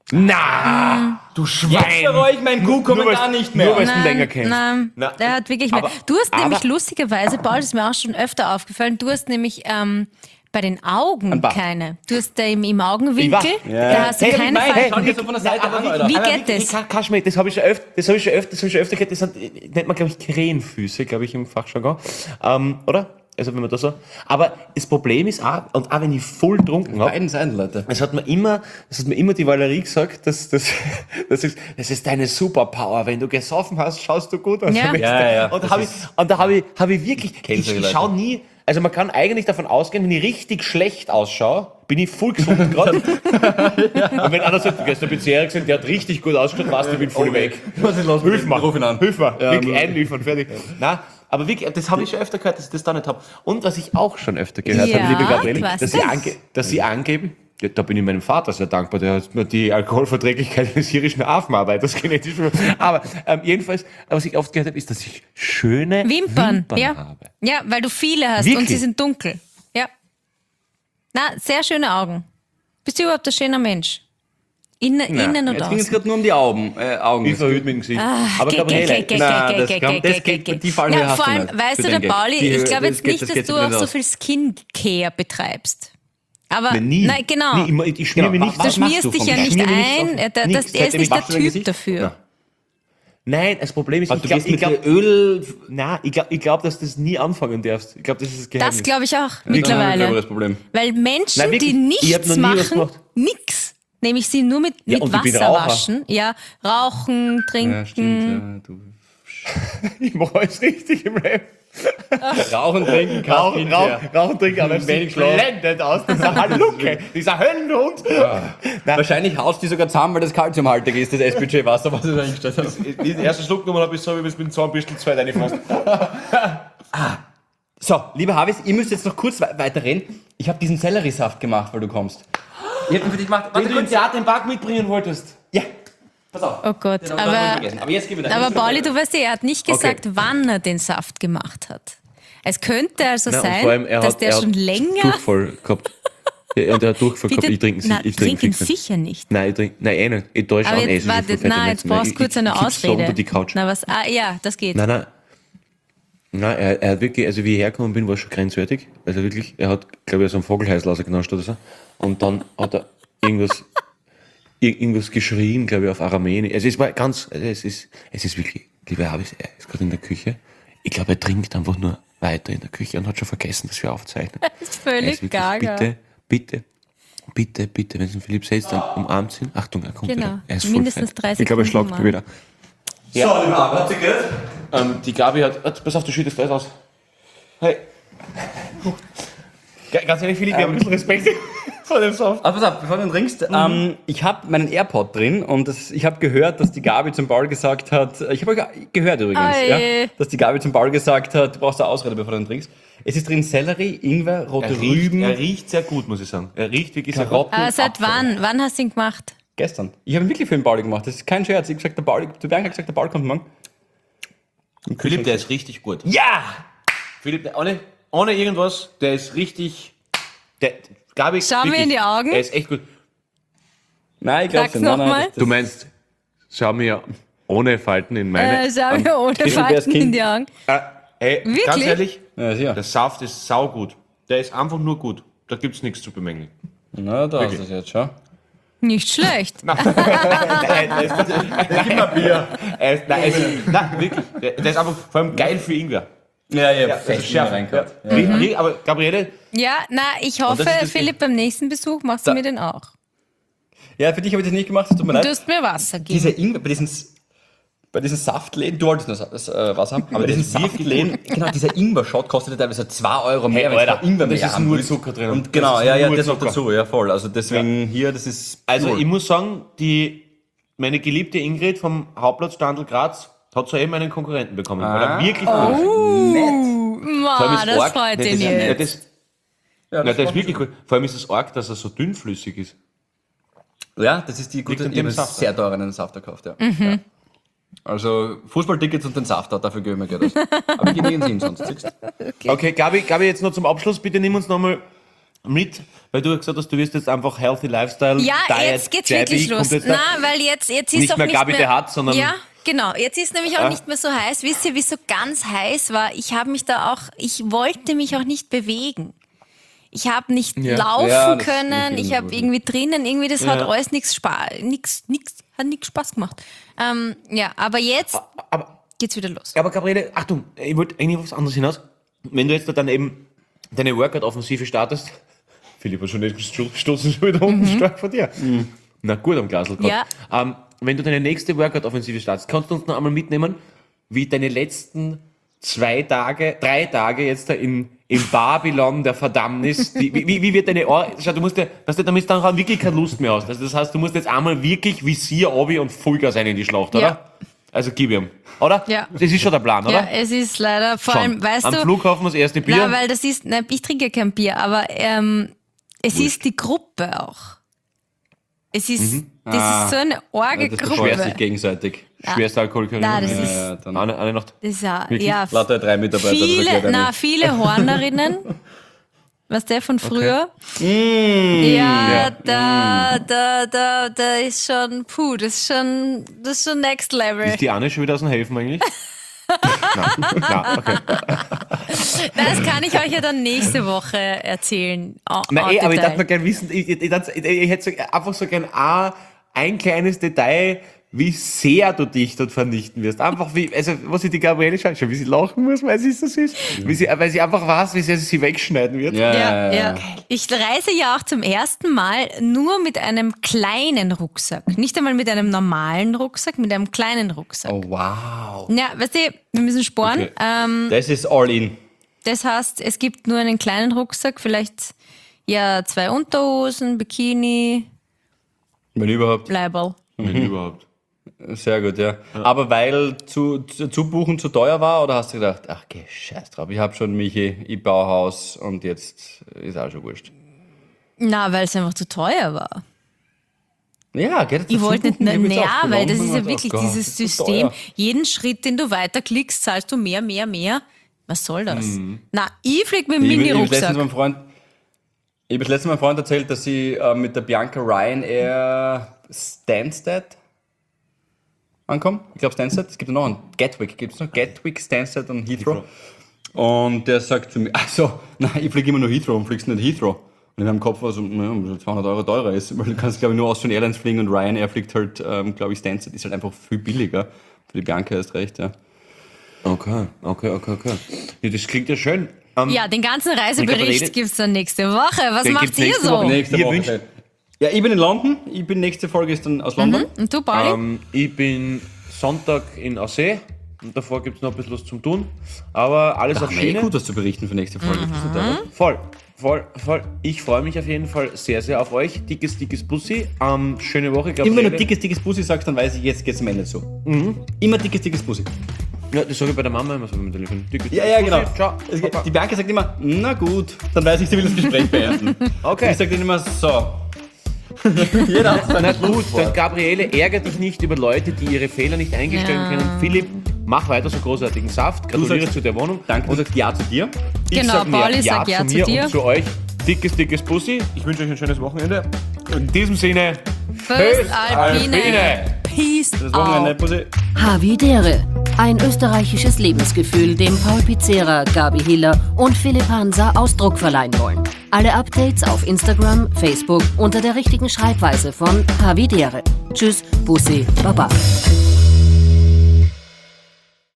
Na, du Schwein. Jetzt bereue ich meinen Q-Kommentar weil's- nicht mehr. Nur weil du ihn länger kennst. Nein, Na, der hat wirklich mehr. aber- Du hast aber- nämlich lustigerweise, Paul, das ist mir auch schon öfter aufgefallen, du hast nämlich ähm, bei den Augen Ein Bart. keine. Du hast da im, im Augenwinkel, Ja. da hast du Hey, keine Hey, Falten. schau dir so von der Seite an, Alter. Wie Aber geht wirklich, das? Kaschmir, das habe ich schon öfter, das habe ich schon öfter, das habe ich schon öfter gehört, das sind, nennt man, glaube ich, Krähenfüße, glaube ich, im Fachjargon. Ähm, oder? Also, wenn man das so. Aber das Problem ist auch, und auch wenn ich voll trunken habe, Beiden Seiten, Leute. es hat mir immer, es hat mir immer die Valerie gesagt, dass, dass, das ist, das ist deine Superpower. Wenn du gesoffen hast, schaust du gut aus. Ja. Ja, ja, Und das da habe ich, ist- und da habe ich, habe ich wirklich, Kennt ich, solche ich Leute. schaue nie, also man kann eigentlich davon ausgehen, wenn ich richtig schlecht ausschaue, bin ich voll gesund gerade. Und wenn einer sagt, du gehst der Pizzeria gesehen, der hat richtig gut ausgeschaut, weißt du, ich bin voll weg. Was ist los? Hilf mir, Ruf ihn an. hilf mir, Ja, wirklich ähm, einliefern, fertig. Nein, aber wirklich, das habe ich schon öfter gehört, dass ich das da nicht habe. Und was ich auch schon öfter gehört Ja, habe, liebe Gabriele, was dass sie, denn? ange dass sie angeben, ja, da bin ich meinem Vater sehr dankbar, der hat mir die Alkoholverträglichkeit eines irischen Affenarbeiters genetisch. Aber ähm, jedenfalls, was ich oft gehört habe, ist, dass ich schöne Wimpern, Wimpern ja. habe. Ja, weil du viele hast Wirklich? und sie sind dunkel. Ja. Na, sehr schöne Augen. Bist du überhaupt ein schöner Mensch? Innen, innen und Jetzt ging es außen. gerade nur um die Augen. Äh, Augen. Ich verhüte mit dem Gesicht. Aber Geh, Gabriele, geh, geh, na, geh, das geh, kann- geh, das geh, geht- geh, die Fallhöhe Na, hast vor du allem, nicht weißt für du, der den Gag. Pauli, Die ich Höhe- glaube das jetzt geht- nicht, das dass geht du nicht auch so aus. viel Skincare betreibst. Aber, Nein, nie. nein, genau. Nie, immer, ich schmier Genau, mich nicht. was Du machst schmierst du dich vom ja Gesicht? nicht Schmier mich nicht ein, auf. äh, da- Nix. das, er ist Seitdem nicht ich der waschst du dein Typ Gesicht? dafür. Ja. Nein, das Problem ist, Also, ich du glaube, gehst ich mit glaub, Öl... nein, ich glaube, ich glaub, dass du das nie anfangen darfst. Ich glaube, das ist das Geheimnis. Das glaube ich auch Ich glaube, mittlerweile. das Problem. Weil Menschen, Nein, wirklich, die ich hab nichts noch nie was machen, gemacht. nix, nämlich sie nur mit, Ja, mit und ich bin Wasser Raucher. waschen, ja, rauchen, trinken. Ja, stimmt. Ja, du. Ich mache alles richtig im Leben. Rauchen, trinken, Rauchen, Kaffee, Rauchen, Rauchen, trinken, aber es sieht Wenig Schlaf. blendend aus. Dieser Halunke, dieser Höllenhund. Wahrscheinlich haust die sogar zusammen, weil das kalziumhaltig ist, das S P G-Wasser, was ich eingestellt habe. Den ersten Schluck genommen habe ich so, wie wenn es mit dem Zahnbürstel zwei reinfasst. So, lieber Havis, ihr müsst jetzt noch kurz we- weiterreden. Ich habe diesen Selleriesaft gemacht, weil du kommst. Ich hab ihn für dich gemacht. Wenn du ins Theater den Park mitbringen wolltest. Ja, pass auf. Oh Gott, Den hab ich noch nicht aber, vergessen. Aber jetzt gebe ich dir. aber Pauli, du weißt ja, er hat nicht Okay. gesagt, wann er den Saft gemacht hat. Es könnte also Nein, und sein, vor allem, er dass hat, der er hat schon länger... Durchfall gehabt. Ja, der hat Durchfall gehabt. Bitte, Ich trinke ihn, na, ich trink trinke ihn fix nicht. sicher nicht. Nein, ich trinke, nein, eh nicht. Ich täusche Aber an, jetzt, eh, warte, so viel nein, Fett jetzt im brauchst du Netz. kurz eine Ich- ich kipp's so Ausrede. unter die Couch. Na, was? Ah, ja, das geht. Nein, nein. Nein, er, er hat wirklich, also wie ich hergekommen bin, war es schon grenzwertig. Also wirklich, er hat, glaube ich, so einen Vogelhäusl rausgenascht oder so. Und dann hat er irgendwas, ir- irgendwas geschrien, glaube ich, auf Aramäisch. Also es war ganz, also es ist, es ist wirklich, lieber Habis, er ist gerade in der Küche. Ich glaube, er trinkt einfach nur weiter in der Küche und hat schon vergessen, dass wir aufzeichnen. Das ist Er völlig ist wirklich, gaga. bitte, bitte, bitte, bitte, wenn es ein Philipp setzt, dann umarmt ihn. Achtung, er kommt Genau. wieder. Er ist voll Mindestens fett. drei Ich glaube, er Sekunden schlagt mich wieder. So, lieber Havis, habt ihr gehört? Ähm, die Gabi hat, hat, pass auf, du schüttest alles aus. Hey. Ga- Ganz ehrlich, Philipp, wir haben ein bisschen Respekt vor dem Saft. Aber pass auf, bevor du ihn trinkst, ähm, ich habe meinen AirPod drin und das, ich habe gehört, dass die Gabi zum Paul gesagt hat, ich habe gehört übrigens, Ei. ja, dass die Gabi zum Paul gesagt hat, du brauchst eine Ausrede, bevor du ihn trinkst. Es ist drin Sellerie, Ingwer, rote Er riecht, Rüben, er riecht sehr gut, muss ich sagen. Er riecht wirklich sehr gut. Karotten. Aber seit Apfel. wann? Wann hast du ihn gemacht? Gestern. Ich habe ihn wirklich für den Paul gemacht, das ist kein Scherz. Ich habe gesagt, der Paul, der Bianca hat gesagt, der Paul kommt morgen. Philipp, der ist richtig gut. Ja! Philipp, der, ohne, ohne irgendwas, der ist richtig. Der, Gabi, Schau mir wirklich, in die Augen. Er ist echt gut. Nein, ich glaube Sag's nicht. Nein, noch nein, mal. das- das- Du meinst, schau mir ohne Falten in meine. Äh, schau mir ohne Kind, wer ist Falten in Kind? die Augen. Äh, ey, ganz Wirklich? ehrlich, Ja, sicher. der Saft ist saugut. Der ist einfach nur gut. Da gibt's nichts zu bemängeln. Na, da hast du es jetzt schon. Nicht schlecht. Nein, er ist, immer Bier. Er ist, nein, er ist, nein, wirklich. Der, der ist einfach vor allem geil für Ingwer. Ja, ja, Ja, fest also scharf. reingehört. Ja. Rie- Aber Gabriele, Ja, na, ich Und hoffe, das ist das Philipp, beim nächsten Besuch machst du Da- mir den auch. Ja, für dich habe ich das nicht gemacht, das tut mir Du leid. musst mir Wasser geben. Diese Ingwer, bei diesen, bei diesen Saftläden, du wolltest nur Sa- das, äh, Wasser haben, aber bei diesen ist wirklich Saftläden, genau, dieser Ingwer-Shot kostet teilweise zwei Euro mehr, Hey, wenn du Alter, Ingwer und das mehr ist haben nur willst. Zucker drin. Und Das genau, ist ja, ja, nur das noch Zucker. dazu, ja, voll. Also deswegen hier, das ist also cool. ich muss sagen, die, meine geliebte Ingrid vom Hauptplatz Standel Graz hat soeben einen Konkurrenten bekommen. Weil er wirklich gut ist. Uh, Vor allem Ma, ist das arg- freut Nein, ihn das, ja, jetzt. das, ja, nein, das der war ist wirklich cool. Vor allem ist es arg, dass er so dünnflüssig ist. Ja, das ist die gute, an ich habe dem Saft, sehr teuren Safter gekauft, ja. Mhm. ja. Also Fußballtickets und den Safter, dafür gebe ich mir Geld aus. Aber ich gehe nirgends hin sonst, siehst du? Okay, Gabi, Gabi, jetzt noch zum Abschluss. Bitte nimm uns nochmal mit, weil du gesagt hast, du wirst jetzt einfach Healthy Lifestyle. Ja, Diet, jetzt geht's Jabby, wirklich los. kommt jetzt da. Na, weil jetzt, jetzt ist Nicht auch mehr nicht Gabi mehr... der hat, sondern- Ja, genau. Jetzt ist nämlich auch Ja. nicht mehr so heiß. Wisst ihr, wie es so ganz heiß war? Ich habe mich da auch... Ich wollte mich auch nicht bewegen. Ich habe nicht Ja. laufen Ja, das können. nicht Ich habe irgendwo. irgendwie drinnen... Irgendwie, das hat Ja. alles nichts Spaß... Nix, nix, hat nichts Spaß gemacht. Ähm, ja, aber jetzt Aber, geht's wieder los. aber Gabriele, Achtung, ich wollte eigentlich auf was anderes hinaus. Wenn du jetzt da dann eben deine Workout-Offensive startest, Philipp hat schon nicht gesto- stoßen schon wieder unten stark von dir. Na gut, am Glasl Ja. ähm, wenn du deine nächste Workout-Offensive startest, kannst du uns noch einmal mitnehmen, wie deine letzten zwei Tage, drei Tage jetzt da in, im Babylon der Verdammnis, die, wie, wie, wie wird deine Ohr, schau, du musst ja, weißt du, damit dann wirklich keine Lust mehr hast. Also das heißt, du musst jetzt einmal wirklich Visier, Obi und Vollgas rein in die Schlacht, oder? Ja. Also gib ihm, oder? Ja. Das ist schon der Plan, Ja, oder? es ist leider... Vor Schon. allem, weißt Am du... Flughafen das erste Bier. Nein, weil das ist, nein, ich trinke ja kein Bier, aber ähm, es ist die Gruppe auch. Es ist, das ist so eine arge Ja, das beschwert sich Gruppe. gegenseitig. Schwerste Alkoholiker. Nein, das Ja, ist, ja, dann Eine, eine noch. das ist ja, Wirklich? ja lauter drei Mitarbeiter. das erklärt viele, er na, nicht. viele Hornerinnen. Was der von früher? Mm, Ja, da, da, da, da ist schon, puh, das ist schon, das ist schon next level. Ist die Anne schon wieder aus dem Helfen eigentlich? Nein. Nein, okay. Das kann ich euch ja dann nächste Woche erzählen. Oh, Nein, oh, eh, aber ich Detail. darf mal gerne wissen, ich, ich, ich, ich, ich hätte so, einfach so gern ein, ein kleines Detail wie sehr du dich dort vernichten wirst. Einfach wie, also, was ich die Gabriele schaut, schon wie sie lachen muss, weil sie so süß, wie sie, weil sie einfach weiß, wie sehr sie sie wegschneiden wird. Ja, Ja, ja. Ich reise ja auch zum ersten Mal nur mit einem kleinen Rucksack. Nicht einmal mit einem normalen Rucksack, mit einem kleinen Rucksack. Oh, wow. Ja, weißt du, wir müssen sparen. Okay. Ähm, Das ist all in. das heißt, es gibt nur einen kleinen Rucksack, vielleicht ja zwei Unterhosen, Bikini, Wenn überhaupt. Leiberl. Wenn überhaupt. Sehr gut, ja. Aber weil zu, zu, zu buchen zu teuer war, oder hast du gedacht, ach, geh scheiß drauf, ich hab schon Michi, ich baue Haus und jetzt ist auch schon wurscht. Na, weil es einfach zu teuer war. Ja, geht jetzt Ich dazu wollte nicht, buchen? Ich hab jetzt naja, auch weil das genommen ist ja und wirklich gedacht, dieses das ist so System. teuer. Jeden Schritt, den du weiterklickst, zahlst du mehr, mehr, mehr. Was soll das? Mhm. Na, ich flieg mit dem Ich, ich, ich habe letztens Mini-Rucksack. meinem Freund, ich habe letztens meinem Freund erzählt, dass sie äh, mit der Bianca Ryanair Stansted ankommen. Ich glaube Stansted. Es gibt ja noch einen Gatwick. Gibt es noch Gatwick, Stansted und Heathrow. Und der sagt zu mir, also, nein, ich fliege immer nur Heathrow und fliegst nicht Heathrow. Und in meinem Kopf war so, naja, zweihundert Euro teurer ist, weil du kannst, glaube ich, nur Austrian Airlines fliegen und Ryanair fliegt halt, ähm, glaube ich, Stansted ist halt einfach viel billiger. Für die Bianca erst recht, ja. Okay, okay, okay, okay. Ja, das klingt ja schön. Ähm, Ja, den ganzen Ich Reisebericht glaube, gibt es dann nächste Woche. Was Den macht gibt's ihr nächste so? Woche. Nächste Ihr Woche. wünscht- Ja, ich bin in London. Ich bin, nächste Folge ist dann aus London. Und du, Pauli? Ähm, ich bin Sonntag in Aussee und davor gibt es noch ein bisschen was zum tun. Aber alles auf Ach, eh Schiene. gut, was zu berichten für nächste Folge. Voll, voll, voll. Ich freue mich auf jeden Fall sehr, sehr auf euch. Dickes, dickes Bussi. Ähm, schöne Woche, Immer wenn du Gabriele. dickes, dickes Bussi sagst, dann weiß ich, jetzt geht's am Ende so. Immer dickes, dickes Bussi. Ja, das sage ich bei der Mama immer so mit dem Telefon. Dickes, Ja, dickes ja, genau. Bussi. Ciao. Es, Papa. die Bianca sagt immer, na gut, dann weiß ich, sie will das Gespräch beenden. Okay. Und ich sage dann immer, so. Jeder hat seine Na gut, dann Gabriele, ärgere dich nicht über Leute, die ihre Fehler nicht eingestehen Ja. können. Philipp, mach weiter so großartigen Saft. Gratuliere sagst- zu der Wohnung. Danke, du sagst Ja zu dir. Ich Genau, sag mir Pauli ja sagt Ja zu zu mir dir. und zu euch. Dickes, dickes Bussi. Ich wünsche euch ein schönes Wochenende. In diesem Sinne, Föst Alpine. Alpine. Peace Das Wochenende, out. Bussi. Havidere. Ein österreichisches Lebensgefühl, dem Paul Pizzera, Gabi Hiller und Philipp Hansa Ausdruck verleihen wollen. Alle Updates auf Instagram, Facebook unter der richtigen Schreibweise von Havidere. Tschüss, Bussi, Baba.